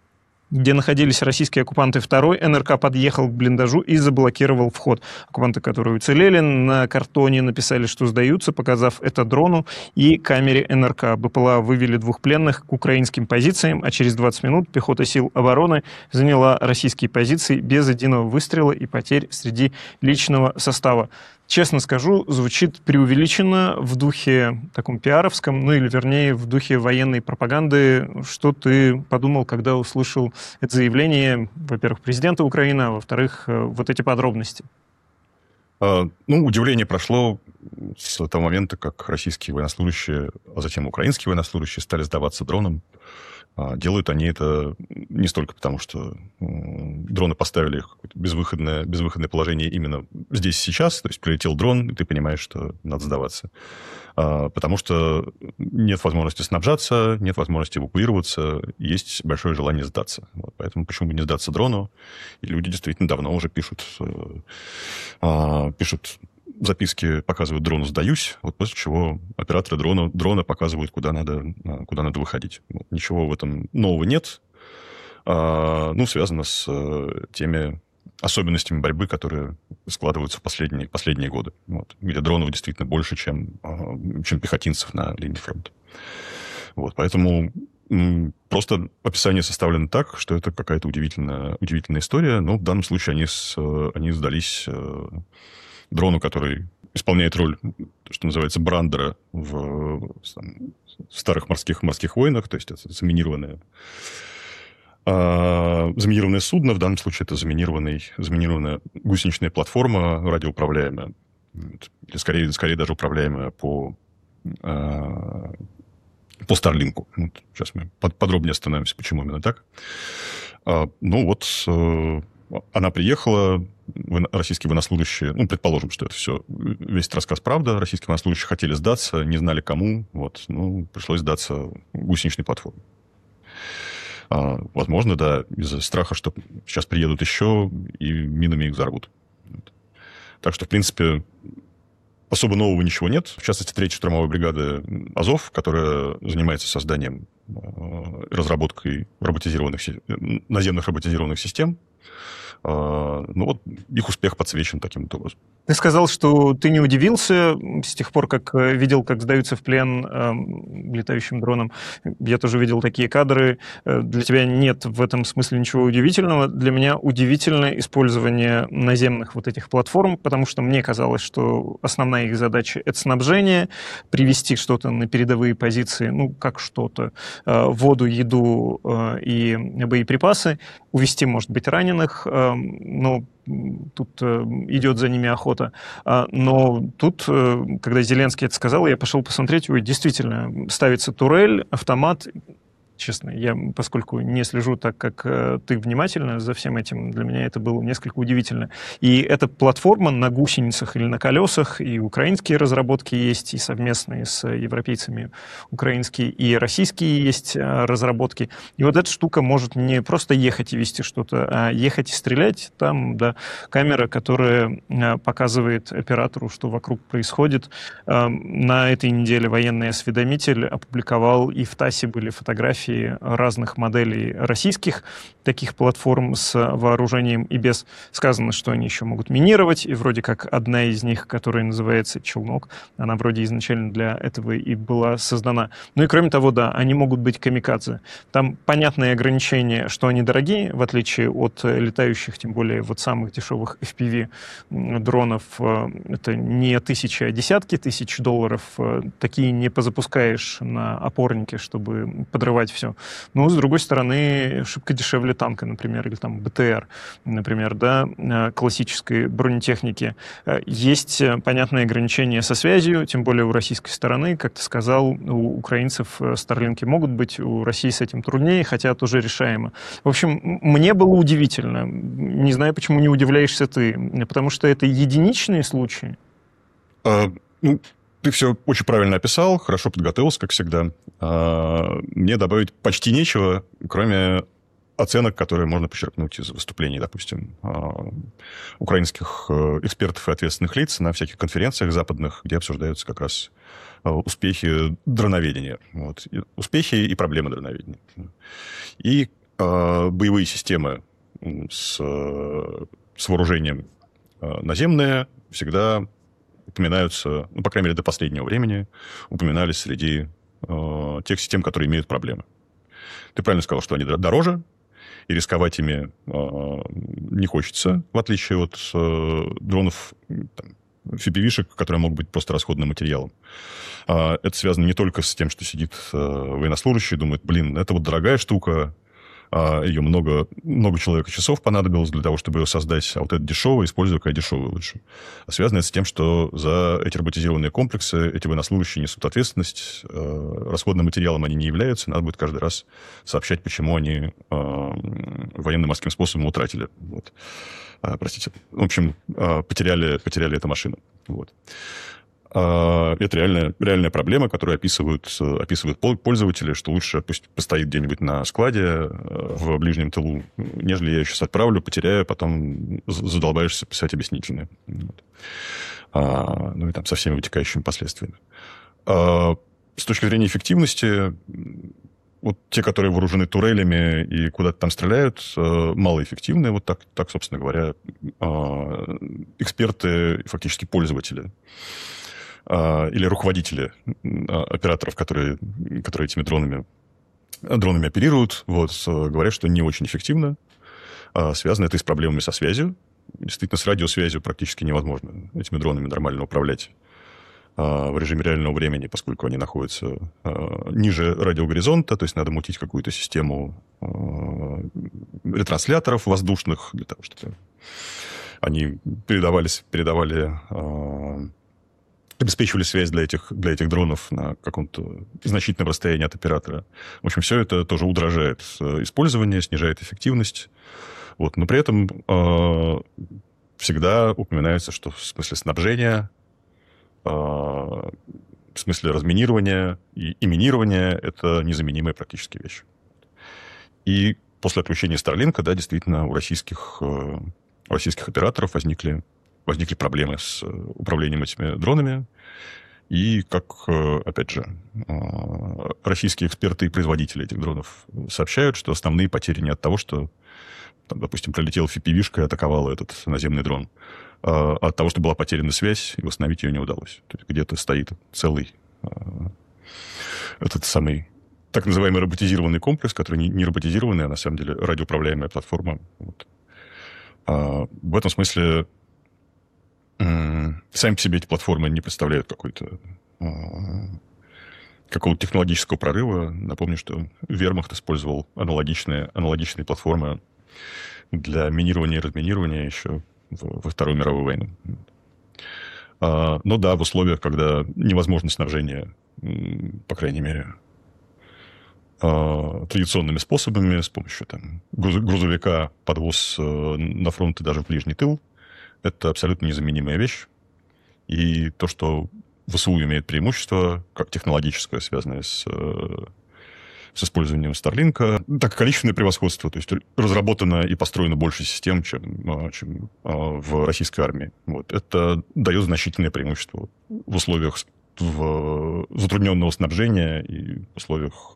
где находились российские оккупанты. Второй эн эр ка подъехал к блиндажу и заблокировал вход. Оккупанты, которые уцелели, на картоне написали, что сдаются, показав это дрону и камере эн эр ка. бэ пэ эл а вывели двух пленных к украинским позициям, а через двадцать минут пехота сил обороны заняла российские позиции без единого выстрела и потерь среди личного состава. Честно скажу, звучит преувеличенно, в духе таком пиаровском, ну или вернее в духе военной пропаганды. Что ты подумал, когда услышал это заявление, во-первых, президента Украины, а во-вторых, вот эти подробности? А, ну, удивление прошло с того момента, как российские военнослужащие, а затем украинские военнослужащие стали сдаваться дронам. Делают они это не столько потому, что дроны поставили их в безвыходное, безвыходное положение именно здесь сейчас, то есть прилетел дрон, и ты понимаешь, что надо сдаваться. Потому что нет возможности снабжаться, нет возможности эвакуироваться, есть большое желание сдаться. Вот, поэтому почему бы не сдаться дрону? И люди действительно давно уже пишут, пишут записки, показывают дрону «сдаюсь», вот после чего операторы дрона, дрона показывают, куда надо, куда надо выходить. Вот, ничего в этом нового нет. А, ну, связано с теми особенностями борьбы, которые складываются в последние, последние годы. Вот, где дронов действительно больше, чем, чем пехотинцев на линии фронта. Вот, поэтому просто описание составлено так, что это какая-то удивительная, удивительная история. Но в данном случае они, с, они сдались дрону, который исполняет роль, что называется, брандера в, там, в старых морских, морских войнах, то есть это заминированное, а, заминированное судно, в данном случае это заминированный, заминированная гусеничная платформа радиоуправляемая, или скорее, скорее даже управляемая по, а, по Starlink. Вот сейчас мы подробнее остановимся, почему именно так. А, ну вот... Она приехала, российские военнослужащие, ну, предположим, что это все, весь этот рассказ правда, российские военнослужащие хотели сдаться, не знали кому, вот, ну, пришлось сдаться гусеничной платформе. А, возможно, да, из-за страха, что сейчас приедут еще и минами их взорвут. Вот. Так что, в принципе, особо нового ничего нет. В частности, третья штурмовая бригада «Азов», которая занимается созданием, разработкой роботизированных, наземных роботизированных систем. Ну вот их успех подсвечен таким вот образом. Ты сказал, что ты не удивился с тех пор, как видел, как сдаются в плен э, летающим дроном. Я тоже видел такие кадры. Для тебя нет в этом смысле ничего удивительного. Для меня удивительное использование наземных вот этих платформ, потому что мне казалось, что основная их задача — это снабжение, привести что-то на передовые позиции, ну, как что-то, э, воду, еду э, и боеприпасы, увести, может быть, раненых, э, но тут э, идет за ними охота. А, но тут, э, когда Зеленский это сказал, я пошел посмотреть, ой, действительно, ставится турель, автомат, честно. Я, поскольку не слежу так, как э, ты внимательно за всем этим, для меня это было несколько удивительно. И эта платформа на гусеницах или на колесах, и украинские разработки есть, и совместные с европейцами украинские, и российские есть э, разработки. И вот эта штука может не просто ехать и вести что-то, а ехать и стрелять. Там, да, камера, которая э, показывает оператору, что вокруг происходит. Э, на этой неделе военный осведомитель опубликовал, и в ТАССе были фотографии разных моделей российских таких платформ с вооружением и без. Сказано, что они еще могут минировать, и вроде как одна из них, которая называется «Челнок», она вроде изначально для этого и была создана. Ну и кроме того, да, они могут быть камикадзе. Там понятные ограничения, что они дорогие, в отличие от летающих, тем более вот самых дешевых эф пи ви-дронов. Это не тысячи, а десятки тысяч долларов. Такие не позапускаешь на опорнике, чтобы подрывать все. Но, с другой стороны, шибко дешевле танка, например, или там бэ тэ эр, например, да, классической бронетехники. Есть понятные ограничения со связью, тем более у российской стороны. Как ты сказал, у украинцев старлинки могут быть, у России с этим труднее, хотя тоже решаемо. В общем, мне было удивительно. Не знаю, почему не удивляешься ты. Потому что это единичные случаи. А, ну... Ты все очень правильно описал, хорошо подготовился, как всегда. Мне добавить почти нечего, кроме оценок, которые можно почерпнуть из выступлений, допустим, украинских экспертов и ответственных лиц на всяких конференциях западных, где обсуждаются как раз успехи дроноведения. Вот. Успехи и проблемы дроноведения. И боевые системы с, с вооружением наземные всегда упоминаются, ну, по крайней мере, до последнего времени, упоминались среди э, тех систем, которые имеют проблемы. Ты правильно сказал, что они дороже, и рисковать ими э, не хочется, в отличие от э, дронов, там, эф пи ви-шек, которые могут быть просто расходным материалом. Э, это связано не только с тем, что сидит э, военнослужащий и думает, блин, это вот дорогая штука, ее много, много человека часов понадобилось для того, чтобы ее создать, а вот это дешевое, использую, какая дешевая лучше. А связано это с тем, что за эти роботизированные комплексы эти военнослужащие несут ответственность, расходным материалом они не являются, надо будет каждый раз сообщать, почему они военно-морским способом утратили. Вот. Простите. В общем, потеряли, потеряли эту машину. Вот. Это реальная, реальная проблема, которую описывают, описывают пользователи, что лучше пусть постоит где-нибудь на складе в ближнем тылу, нежели я ее сейчас отправлю, потеряю, потом задолбаешься писать объяснительные. Вот. А, ну и там со всеми вытекающими последствиями. А, с точки зрения эффективности, вот те, которые вооружены турелями и куда-то там стреляют, малоэффективны. Вот так, так, собственно говоря, эксперты, фактически пользователи или руководители операторов, которые, которые этими дронами, дронами оперируют, вот, говорят, что не очень эффективно. Связано это и с проблемами со связью. Действительно, с радиосвязью практически невозможно этими дронами нормально управлять в режиме реального времени, поскольку они находятся ниже радиогоризонта, то есть надо мутить какую-то систему ретрансляторов воздушных для того, чтобы они передавались, передавали... обеспечивали связь для этих, для этих дронов на каком-то значительном расстоянии от оператора. В общем, все это тоже удорожает использование, снижает эффективность. Вот. Но при этом э, всегда упоминается, что в смысле снабжения, э, в смысле разминирования и, и минирования это незаменимая практически вещь. И после отключения Starlink, да, действительно, у российских, э, у российских операторов возникли возникли проблемы с управлением этими дронами. И, как, опять же, российские эксперты и производители этих дронов сообщают, что основные потери не от того, что, там, допустим, пролетела эф пи ви-шка и атаковала этот наземный дрон, а от того, что была потеряна связь, и восстановить ее не удалось. То есть где-то стоит целый этот самый так называемый роботизированный комплекс, который не, не роботизированный, а на самом деле радиоуправляемая платформа. Вот. А в этом смысле сами по себе эти платформы не представляют какой-то, какого-то технологического прорыва. Напомню, что Вермахт использовал аналогичные, аналогичные платформы для минирования и разминирования еще во Вторую мировую войну. Но да, в условиях, когда невозможно снабжение, по крайней мере, традиционными способами, с помощью там, грузовика, подвоз на фронт и даже в ближний тыл. Это абсолютно незаменимая вещь. И то, что ВСУ имеет преимущество, как технологическое, связанное с, с использованием Starlink, так и количественное превосходство. То есть разработано и построено больше систем, чем, чем в российской армии. Вот. Это дает значительное преимущество в условиях в затрудненного снабжения и в условиях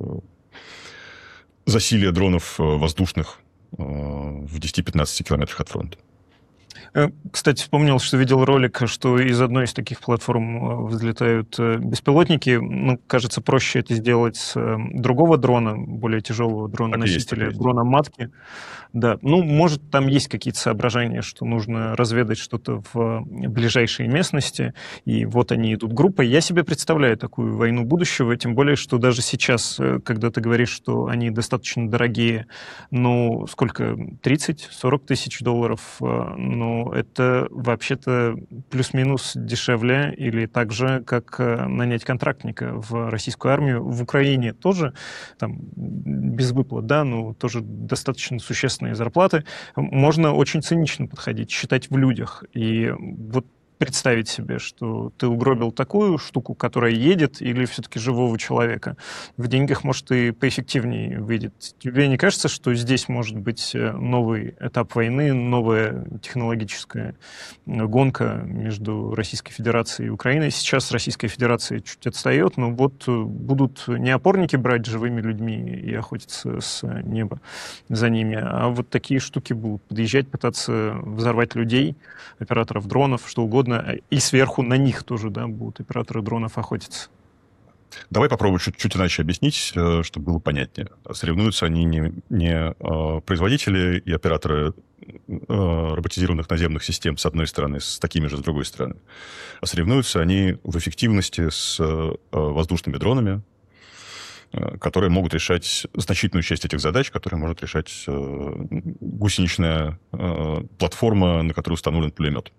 засилия дронов воздушных в десяти-пятнадцати километрах от фронта. Кстати, вспомнил, что видел ролик, что из одной из таких платформ взлетают беспилотники. Ну, кажется, проще это сделать с другого дрона, более тяжелого дрона-носителя, дрона-матки. Да, ну, может, там есть какие-то соображения, что нужно разведать что-то в ближайшей местности, и вот они идут группой. Я себе представляю такую войну будущего, тем более, что даже сейчас, когда ты говоришь, что они достаточно дорогие, ну, сколько, тридцать-сорок тысяч долларов, ну, это вообще-то плюс-минус дешевле, или так же, как нанять контрактника в российскую армию. В Украине тоже, там, без выплат, да, но тоже достаточно существенно зарплаты, можно очень цинично подходить, считать в людях. И вот представить себе, что ты угробил такую штуку, которая едет, или все-таки живого человека. В деньгах, может, и поэффективнее выйдет. Тебе не кажется, что здесь может быть новый этап войны, новая технологическая гонка между Российской Федерацией и Украиной? Сейчас Российская Федерация чуть отстает, но вот будут не опорники брать живыми людьми и охотиться с неба за ними, а вот такие штуки будут подъезжать, пытаться взорвать людей, операторов дронов, что угодно, и сверху на них тоже, да, будут операторы дронов охотиться. Давай попробую чуть-чуть иначе объяснить, чтобы было понятнее. Соревнуются они не, не производители и операторы роботизированных наземных систем с одной стороны, с такими же с другой стороны. А соревнуются они в эффективности с воздушными дронами, которые могут решать значительную часть этих задач, которые может решать гусеничная платформа, на которой установлен пулемет.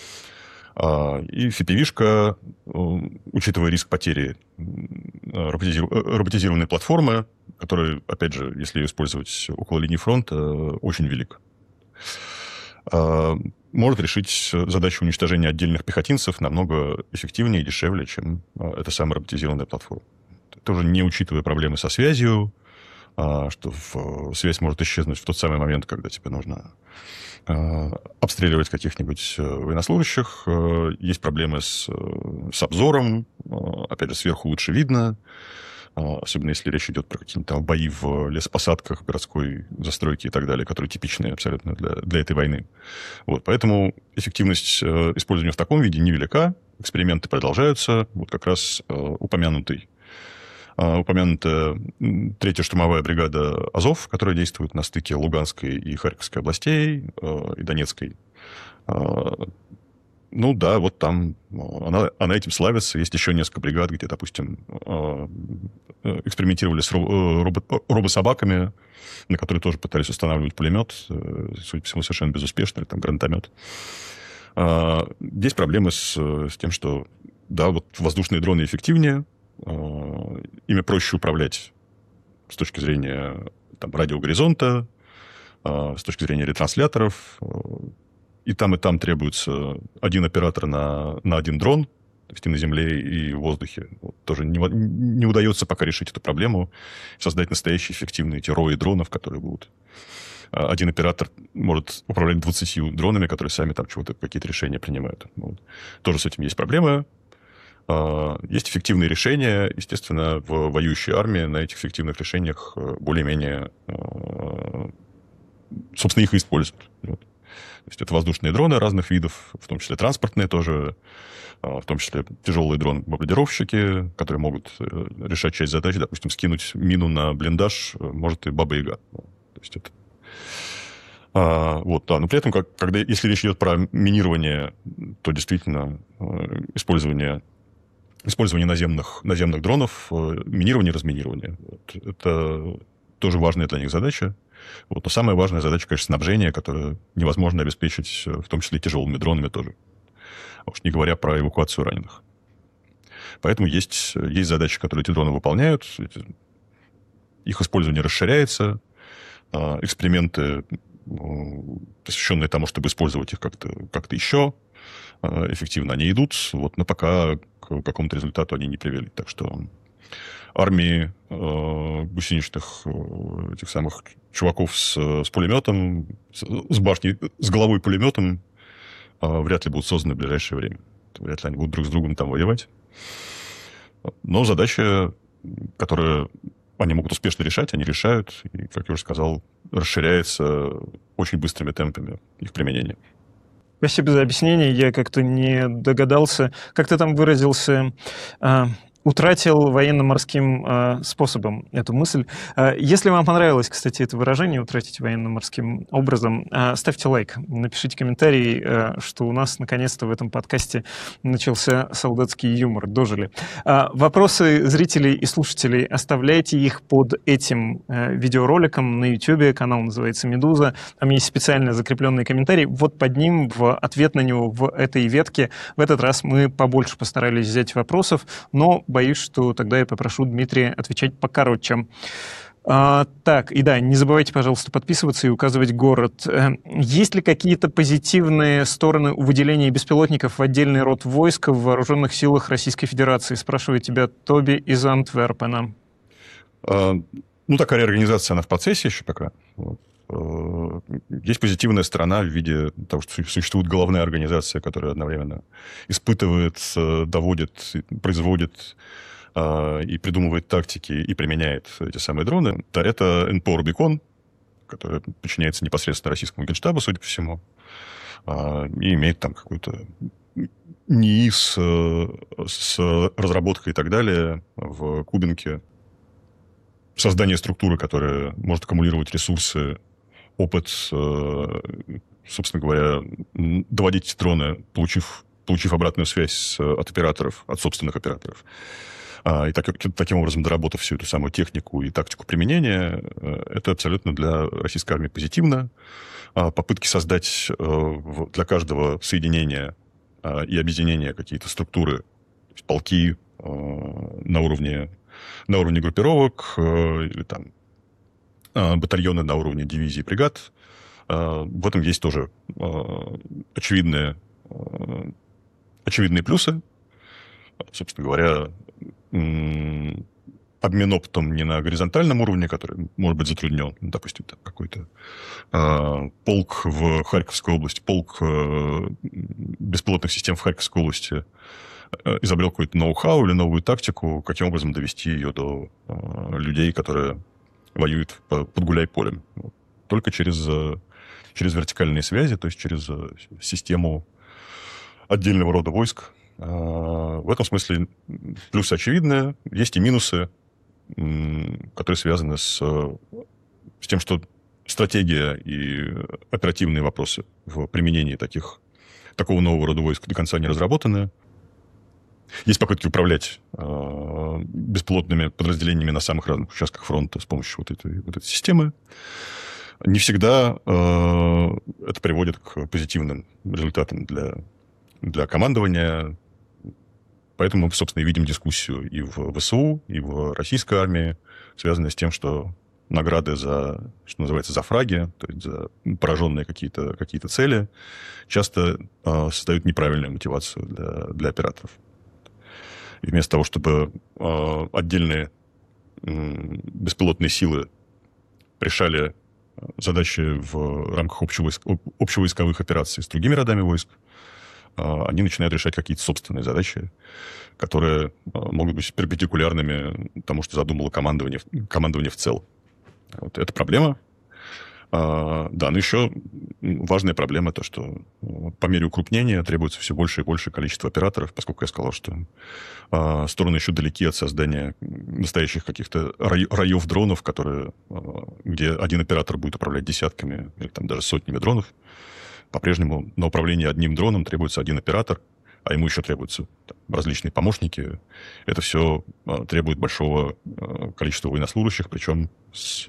И эф пи ви-шка, учитывая риск потери роботизированной платформы, которая, опять же, если ее использовать около линии фронта, очень велик, может решить задачу уничтожения отдельных пехотинцев намного эффективнее и дешевле, чем эта самая роботизированная платформа. Тоже не учитывая проблемы со связью, что связь может исчезнуть в тот самый момент, когда тебе нужно обстреливать каких-нибудь военнослужащих. Есть проблемы с, с обзором. Опять же, сверху лучше видно. Особенно если речь идет про какие-то бои в лесопосадках, городской застройки и так далее, которые типичны абсолютно для, для этой войны. Вот, поэтому эффективность использования в таком виде невелика. Эксперименты продолжаются. Вот как раз упомянутый упомянутая третья штурмовая бригада «Азов», которая действует на стыке Луганской и Харьковской областей, и Донецкой. Ну да, вот там она, она этим славится. Есть еще несколько бригад, где, допустим, экспериментировали с робо- робособаками, на которые тоже пытались устанавливать пулемет, судя по всему, совершенно безуспешно, или там гранатомет. Здесь проблемы с, с тем, что да, вот воздушные дроны эффективнее, ими проще управлять с точки зрения там, радиогоризонта, с точки зрения ретрансляторов. И там, и там требуется один оператор на, на один дрон, то есть и на земле, и в воздухе. Вот, тоже не, не удается пока решить эту проблему, создать настоящие эффективные эти рои дронов, которые будут... Один оператор может управлять двадцатью дронами, которые сами там чего-то, какие-то решения принимают. Вот. Тоже с этим есть проблемы. Есть эффективные решения. Естественно, в воюющей армии на этих эффективных решениях более-менее, собственно, их и используют. Вот. То есть это воздушные дроны разных видов, в том числе транспортные тоже, в том числе тяжелые дроны-бомбардировщики, которые могут решать часть задач. Допустим, скинуть мину на блиндаж может и Баба-Яга. То есть это... А, вот, да. Но при этом, как, когда, если речь идет про минирование, то действительно использование Использование наземных, наземных дронов, минирование и разминирование. Вот. Это тоже важная для них задача. Вот. Но самая важная задача, конечно, снабжение, которое невозможно обеспечить, в том числе и тяжелыми дронами тоже. Уж не говоря про эвакуацию раненых. Поэтому есть, есть задачи, которые эти дроны выполняют. их использование расширяется, эксперименты, посвященные тому, чтобы использовать их как-то, как-то еще эффективно, они идут, вот, но пока к какому-то результату они не привели. Так что армии э, гусеничных э, этих самых чуваков с, с пулеметом, с, с башней, с головой пулеметом э, вряд ли будут созданы в ближайшее время. Вряд ли они будут друг с другом там воевать. Но задача, которую они могут успешно решать, они решают, и, как я уже сказал, расширяется очень быстрыми темпами их применения. Спасибо за объяснение. Я как-то не догадался. Как ты там выразился? Утратил военно-морским э, способом эту мысль. Э, если вам понравилось, кстати, это выражение «утратить военно-морским образом», э, ставьте лайк, напишите комментарий, э, что у нас наконец-то в этом подкасте начался солдатский юмор. Дожили. Э, вопросы зрителей и слушателей оставляйте их под этим э, видеороликом на YouTube. Канал называется «Медуза». Там есть специально закрепленный комментарий. Вот под ним, в ответ на него в этой ветке, в этот раз мы побольше постарались взять вопросов, но боюсь, что тогда я попрошу Дмитрия отвечать покороче. А, так, и да, не забывайте, пожалуйста, подписываться и указывать город. Есть ли какие-то позитивные стороны у выделения беспилотников в отдельный род войск в вооруженных силах Российской Федерации? Спрашивает тебя Тоби из Антверпена. А, ну, такая реорганизация, она в процессе еще пока. Вот. Есть позитивная сторона в виде того, что существует головная организация, которая одновременно испытывает, доводит, производит и придумывает тактики и применяет эти самые дроны. Это эн пэ о «Рубикон», который подчиняется непосредственно российскому Генштабу, судя по всему, и имеет там какой-то НИИ с, с разработкой и так далее в Кубинке. Создание структуры, которая может аккумулировать ресурсы, опыт, собственно говоря, доводить дроны, получив, получив обратную связь от операторов, от собственных операторов. И так, таким образом, доработав всю эту самую технику и тактику применения, это абсолютно для российской армии позитивно. Попытки создать для каждого соединения и объединения какие-то структуры, полки на уровне, на уровне группировок или там батальоны на уровне дивизий и бригад. В этом есть тоже очевидные, очевидные плюсы. Собственно говоря, обмен опытом не на горизонтальном уровне, который может быть затруднен. Допустим, там какой-то полк в Харьковской области, полк беспилотных систем в Харьковской области изобрел какой-то ноу-хау или новую тактику, каким образом довести ее до людей, которые воюют под гуляй-полем. Только через, через вертикальные связи, то есть через систему отдельного рода войск. В этом смысле плюсы очевидные. Есть и минусы, которые связаны с, с тем, что стратегия и оперативные вопросы в применении таких, такого нового рода войск до конца не разработаны. Есть попытки управлять э, беспилотными подразделениями на самых разных участках фронта с помощью вот этой, вот этой системы. Не всегда э, это приводит к позитивным результатам для, для командования. Поэтому мы, собственно, и видим дискуссию и в вэ эс у, и в российской армии, связанную с тем, что награды за, что называется, за фраги, то есть за пораженные какие-то, какие-то цели, часто э, создают неправильную мотивацию для, для операторов. И вместо того, чтобы э, отдельные э, беспилотные силы решали задачи в рамках общевойск, общевойсковых операций с другими родами войск, э, они начинают решать какие-то собственные задачи, которые э, могут быть перпендикулярными тому, что задумало командование, командование в целом. Вот это проблема. А, да, но еще важная проблема то, что по мере укрупнения требуется все больше и больше количество операторов, поскольку я сказал, что а, стороны еще далеки от создания настоящих каких-то рай, раев дронов, которые, а, где один оператор будет управлять десятками или там даже сотнями дронов. По-прежнему на управление одним дроном требуется один оператор, а ему еще требуются там различные помощники. Это все а, требует большого а, количества военнослужащих, причем с...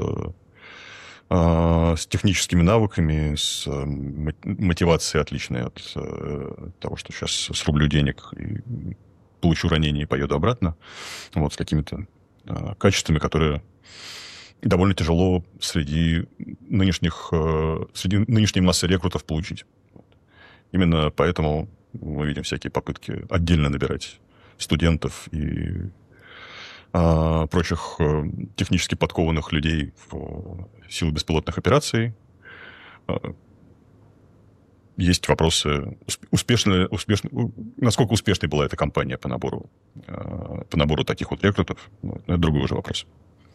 с техническими навыками, с мотивацией отличной от того, что сейчас срублю денег и получу ранение и поеду обратно. Вот, с какими-то качествами, которые и довольно тяжело среди нынешних, среди нынешней массы рекрутов получить. Именно поэтому мы видим всякие попытки отдельно набирать студентов и а, прочих технически подкованных людей в силы беспилотных операций. Есть вопросы, успешно, успешно, насколько успешной была эта кампания по набору, по набору таких вот рекрутов. Это другой уже вопрос.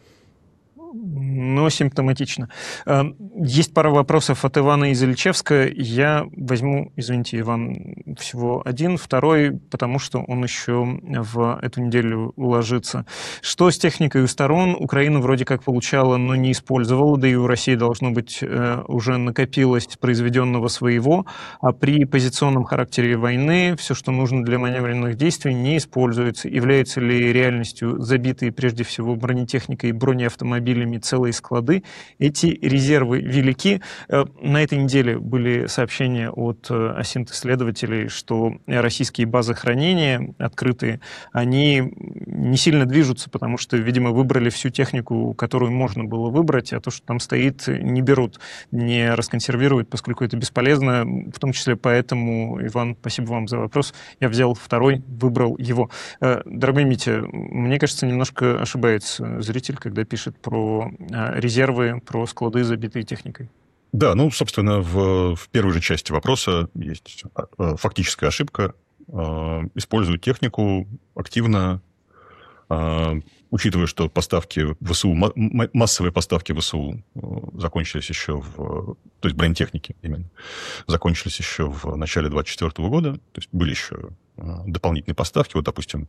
Но симптоматично. Есть пара вопросов от Ивана из Ильичевска. Я возьму, извините, Иван, всего один. Второй, потому что он еще в эту неделю уложится. Что с техникой у сторон? Украина вроде как получала, но не использовала, да и у России должно быть уже накопилось произведенного своего, а при позиционном характере войны все, что нужно для маневренных действий, не используется. Является ли реальностью забитые прежде всего бронетехникой и бронеавтомобилями целые склады? Эти резервы велики. На этой неделе были сообщения от осинт-исследователей, что российские базы хранения открытые, они не сильно движутся, потому что, видимо, выбрали всю технику, которую можно было выбрать, а то, что там стоит, не берут, не расконсервируют, поскольку это бесполезно. В том числе поэтому, Иван, спасибо вам за вопрос. Я взял второй, выбрал его. Дорогой Митя, мне кажется, немножко ошибается зритель, когда пишет про резервы, про склады, забитые техникой. Да, ну, собственно, в, в первой же части вопроса есть фактическая ошибка. Используют технику активно, учитывая, что поставки ВСУ, массовые поставки ВСУ закончились еще в... То есть бронетехники именно. Закончились еще в начале двадцать четвёртого года. То есть были еще дополнительные поставки. Вот, допустим,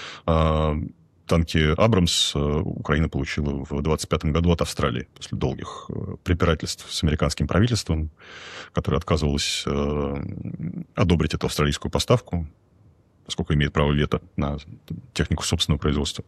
танки «Абрамс» Украина получила в двадцать пятом году от Австралии после долгих препирательств с американским правительством, которое отказывалось одобрить эту австралийскую поставку, поскольку имеет право вето на технику собственного производства.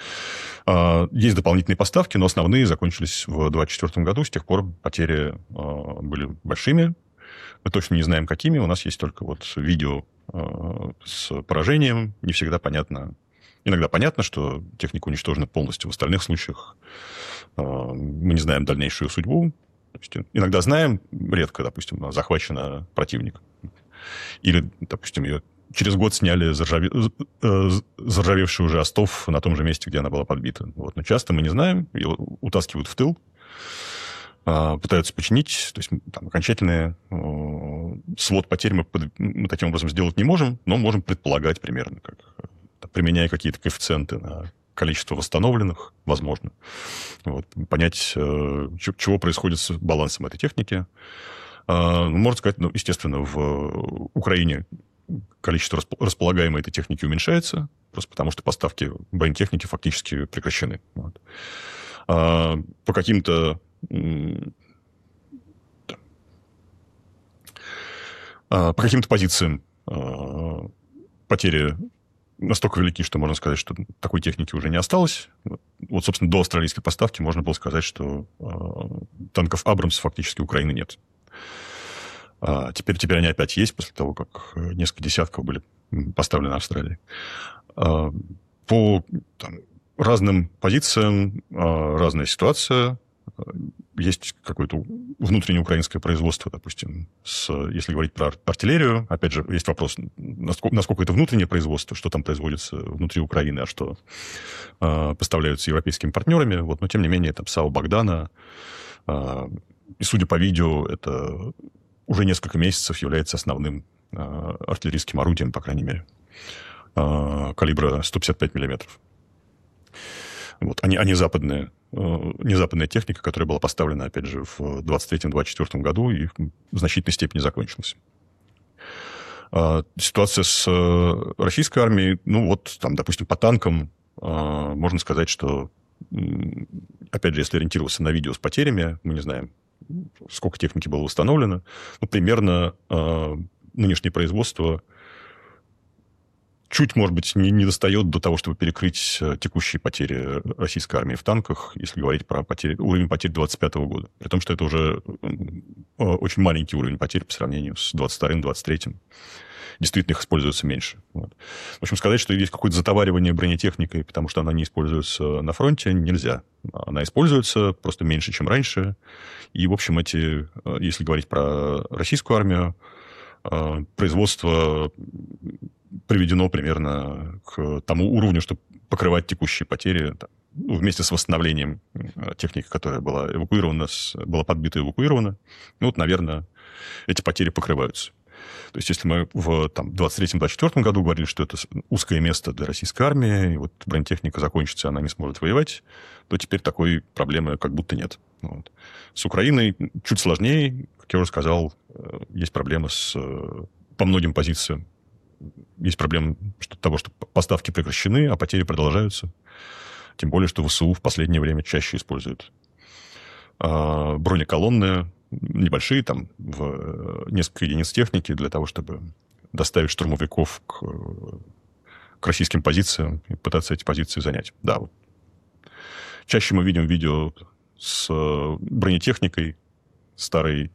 Есть дополнительные поставки, но основные закончились в двадцать четвёртом году. С тех пор потери были большими. Мы точно не знаем, какими. У нас есть только вот видео с поражением. Не всегда понятно. Иногда понятно, что техника уничтожена полностью. В остальных случаях мы не знаем дальнейшую судьбу. То есть иногда знаем, редко, допустим, захвачена противник. Или, допустим, ее через год сняли заржаве... заржавевший уже остов на том же месте, где она была подбита. Вот. Но часто мы не знаем, ее утаскивают в тыл, пытаются починить. То есть там, окончательный свод потерь мы, под... мы таким образом сделать не можем, но можем предполагать примерно, как... применяя какие-то коэффициенты на количество восстановленных, возможно. Вот, понять, чего происходит с балансом этой техники. Можно сказать, ну, естественно, в Украине количество располагаемой этой техники уменьшается, просто потому что поставки бронетехники фактически прекращены. Вот. По каким-то... По каким-то позициям потери настолько велики, что можно сказать, что такой техники уже не осталось. Вот, собственно, до австралийской поставки можно было сказать, что э, танков «Абрамс» фактически Украины нет. А теперь, теперь они опять есть, после того, как несколько десятков были поставлены Австралии. А, по там, разным позициям а, разная ситуация. Есть какое-то внутреннее украинское производство, допустим, с, если говорить про артиллерию. Опять же, есть вопрос, насколько, насколько это внутреннее производство, что там производится внутри Украины, а что э, поставляются европейскими партнерами. Вот, но, тем не менее, там САУ «Богдана». Э, и, судя по видео, это уже несколько месяцев является основным э, артиллерийским орудием, по крайней мере, э, калибра сто пятьдесят пять миллиметров. Вот, они, они западные. Не западная техника, которая была поставлена, опять же, в двадцать третьем — двадцать четвёртом году и в значительной степени закончилась. Ситуация с российской армией, ну вот, там, допустим, по танкам можно сказать, что, опять же, если ориентироваться на видео с потерями, мы не знаем, сколько техники было установлено, но примерно нынешнее производство чуть, может быть, не, не достает до того, чтобы перекрыть текущие потери российской армии в танках, если говорить про потери, уровень потерь двадцать пятого года. При том, что это уже очень маленький уровень потерь по сравнению с двадцать вторым — двадцать третьим. действительно их используется меньше. Вот. В общем, сказать, что есть какое-то затоваривание бронетехникой, потому что она не используется на фронте, нельзя. Она используется просто меньше, чем раньше. И, в общем, эти, если говорить про российскую армию, производство приведено примерно к тому уровню, чтобы покрывать текущие потери ну, вместе с восстановлением техники, которая была эвакуирована, была подбита и эвакуирована. Ну, вот, наверное, эти потери покрываются. То есть, если мы в там, двадцать третьем — двадцать четвёртом году говорили, что это узкое место для российской армии, и вот бронетехника закончится, она не сможет воевать, то теперь такой проблемы как будто нет. Вот. С Украиной чуть сложнее. Как я уже сказал, есть проблемы с, по многим позициям. Есть проблема что, того, что поставки прекращены, а потери продолжаются. Тем более, что ВСУ в последнее время чаще используют а, бронеколонны, небольшие, там, в несколько единиц техники для того, чтобы доставить штурмовиков к, к российским позициям и пытаться эти позиции занять. Да, вот. Чаще мы видим видео с бронетехникой старой,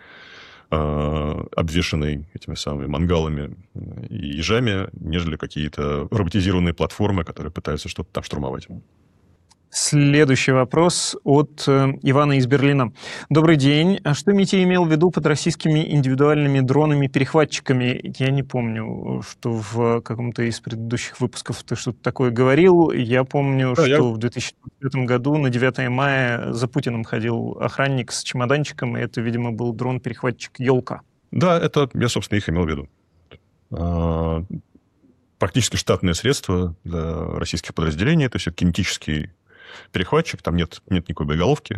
обвешанной этими самыми мангалами и ежами, нежели какие-то роботизированные платформы, которые пытаются что-то там штурмовать. Следующий вопрос от э, Ивана из Берлина. Добрый день. А что Митя имел в виду под российскими индивидуальными дронами-перехватчиками? Я не помню, что в каком-то из предыдущих выпусков ты что-то такое говорил. Я помню, да, что я... в две тысячи пятом году на девятое мая за Путиным ходил охранник с чемоданчиком, и это, видимо, был дрон-перехватчик «Елка». Да, это я, собственно, их имел в виду. А, практически штатное средство для российских подразделений, то есть это кинетический перехватчик, там нет, нет никакой боеголовки.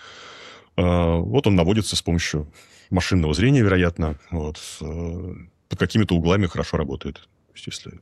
Вот он наводится с помощью машинного зрения, вероятно. Вот. Под какими-то углами хорошо работает. То есть, если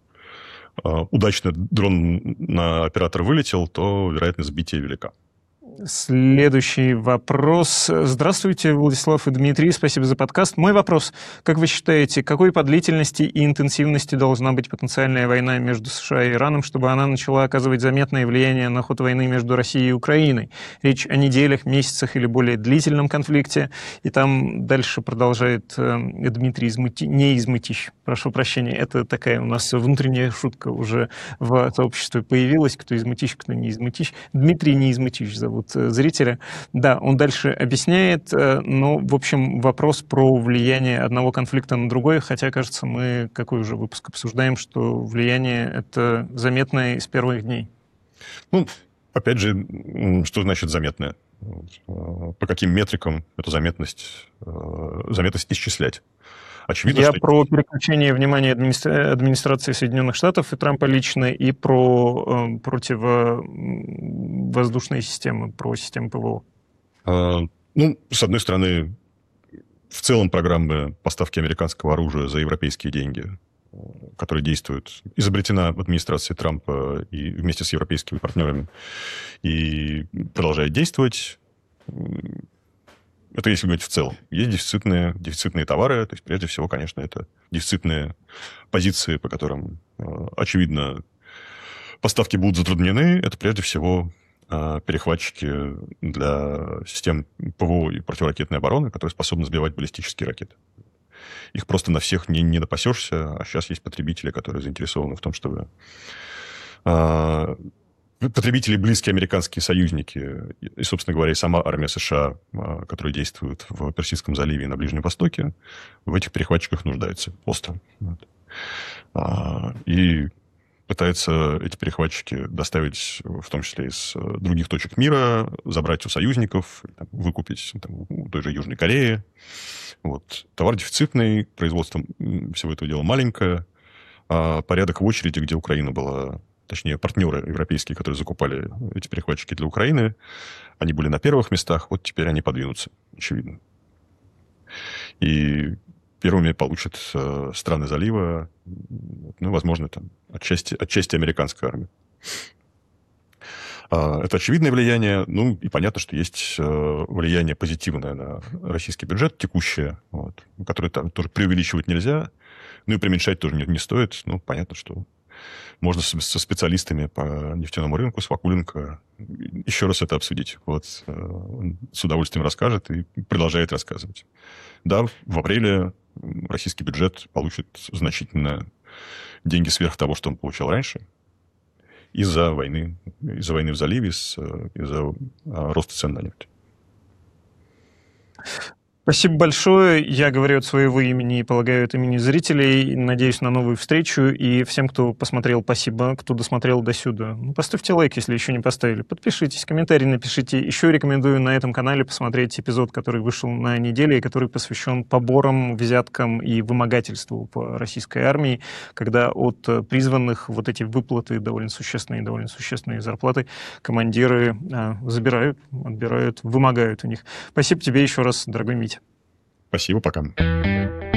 удачно дрон на оператора вылетел, то вероятность сбития велика. Следующий вопрос. Здравствуйте, Владислав и Дмитрий. Спасибо за подкаст. Мой вопрос. Как вы считаете, какой по длительности и интенсивности должна быть потенциальная война между США и Ираном, чтобы она начала оказывать заметное влияние на ход войны между Россией и Украиной? Речь о неделях, месяцах или более длительном конфликте. И там дальше продолжает э, Дмитрий Измыти... не Измытищ. Прошу прощения. Это такая у нас внутренняя шутка уже в сообществе появилась. Кто Измытищ, кто не Измытищ. Дмитрий не Измытищ зовут зрителя. Да, он дальше объясняет, но, в общем, вопрос про влияние одного конфликта на другой, хотя, кажется, мы какой уже выпуск обсуждаем, что влияние это заметное с первых дней. Ну, опять же, что значит заметное? По каким метрикам эту заметность, заметность исчислять? Очевидно, Я что... про переключение внимания администра... администрации Соединенных Штатов и Трампа лично, и про э, противовоздушные системы, про системы ПВО. А, ну, с одной стороны, в целом программы поставки американского оружия за европейские деньги, которые действуют, изобретена в администрации Трампа и вместе с европейскими партнерами, и продолжает действовать. Это если говорить в целом. Есть дефицитные, дефицитные товары, то есть, прежде всего, конечно, это дефицитные позиции, по которым, очевидно, поставки будут затруднены. Это, прежде всего, перехватчики для систем ПВО и противоракетной обороны, которые способны сбивать баллистические ракеты. Их просто на всех не, не напасешься, а сейчас есть потребители, которые заинтересованы в том, чтобы... Потребители близкие американские союзники и, собственно говоря, и сама армия США, которая действует в Персидском заливе и на Ближнем Востоке, в этих перехватчиках нуждаются остро. И пытаются эти перехватчики доставить, в том числе из других точек мира, забрать у союзников, выкупить там, у той же Южной Кореи. Вот. Товар дефицитный, производство всего этого дела маленькое, а порядок в очереди, где Украина была... Точнее, партнеры европейские, которые закупали эти перехватчики для Украины, они были на первых местах, вот теперь они подвинутся, очевидно. И первыми получат э, страны залива, ну, возможно, там, отчасти, отчасти американская армия. А, это очевидное влияние, ну, и понятно, что есть э, влияние позитивное на российский бюджет, текущее, вот, которое там тоже преувеличивать нельзя, ну, и преуменьшать тоже не, не стоит, ну, понятно, что... Можно со специалистами по нефтяному рынку, с Вакуленко, еще раз это обсудить. Вот. Он с удовольствием расскажет и продолжает рассказывать. Да, в апреле российский бюджет получит значительно деньги сверх того, что он получал раньше, из-за войны, из-за войны в заливе, из-за роста цен на нефть. Спасибо большое. Я говорю от своего имени и полагаю от имени зрителей. Надеюсь на новую встречу. И всем, кто посмотрел, спасибо. Кто досмотрел до сюда, ну, поставьте лайк, если еще не поставили. Подпишитесь, комментарий напишите. Еще рекомендую на этом канале посмотреть эпизод, который вышел на неделе, и который посвящен поборам, взяткам и вымогательству по российской армии, когда от призванных вот эти выплаты, довольно существенные, довольно существенные зарплаты, командиры а, забирают, отбирают, вымогают у них. Спасибо тебе еще раз, дорогой Митя. Спасибо, пока.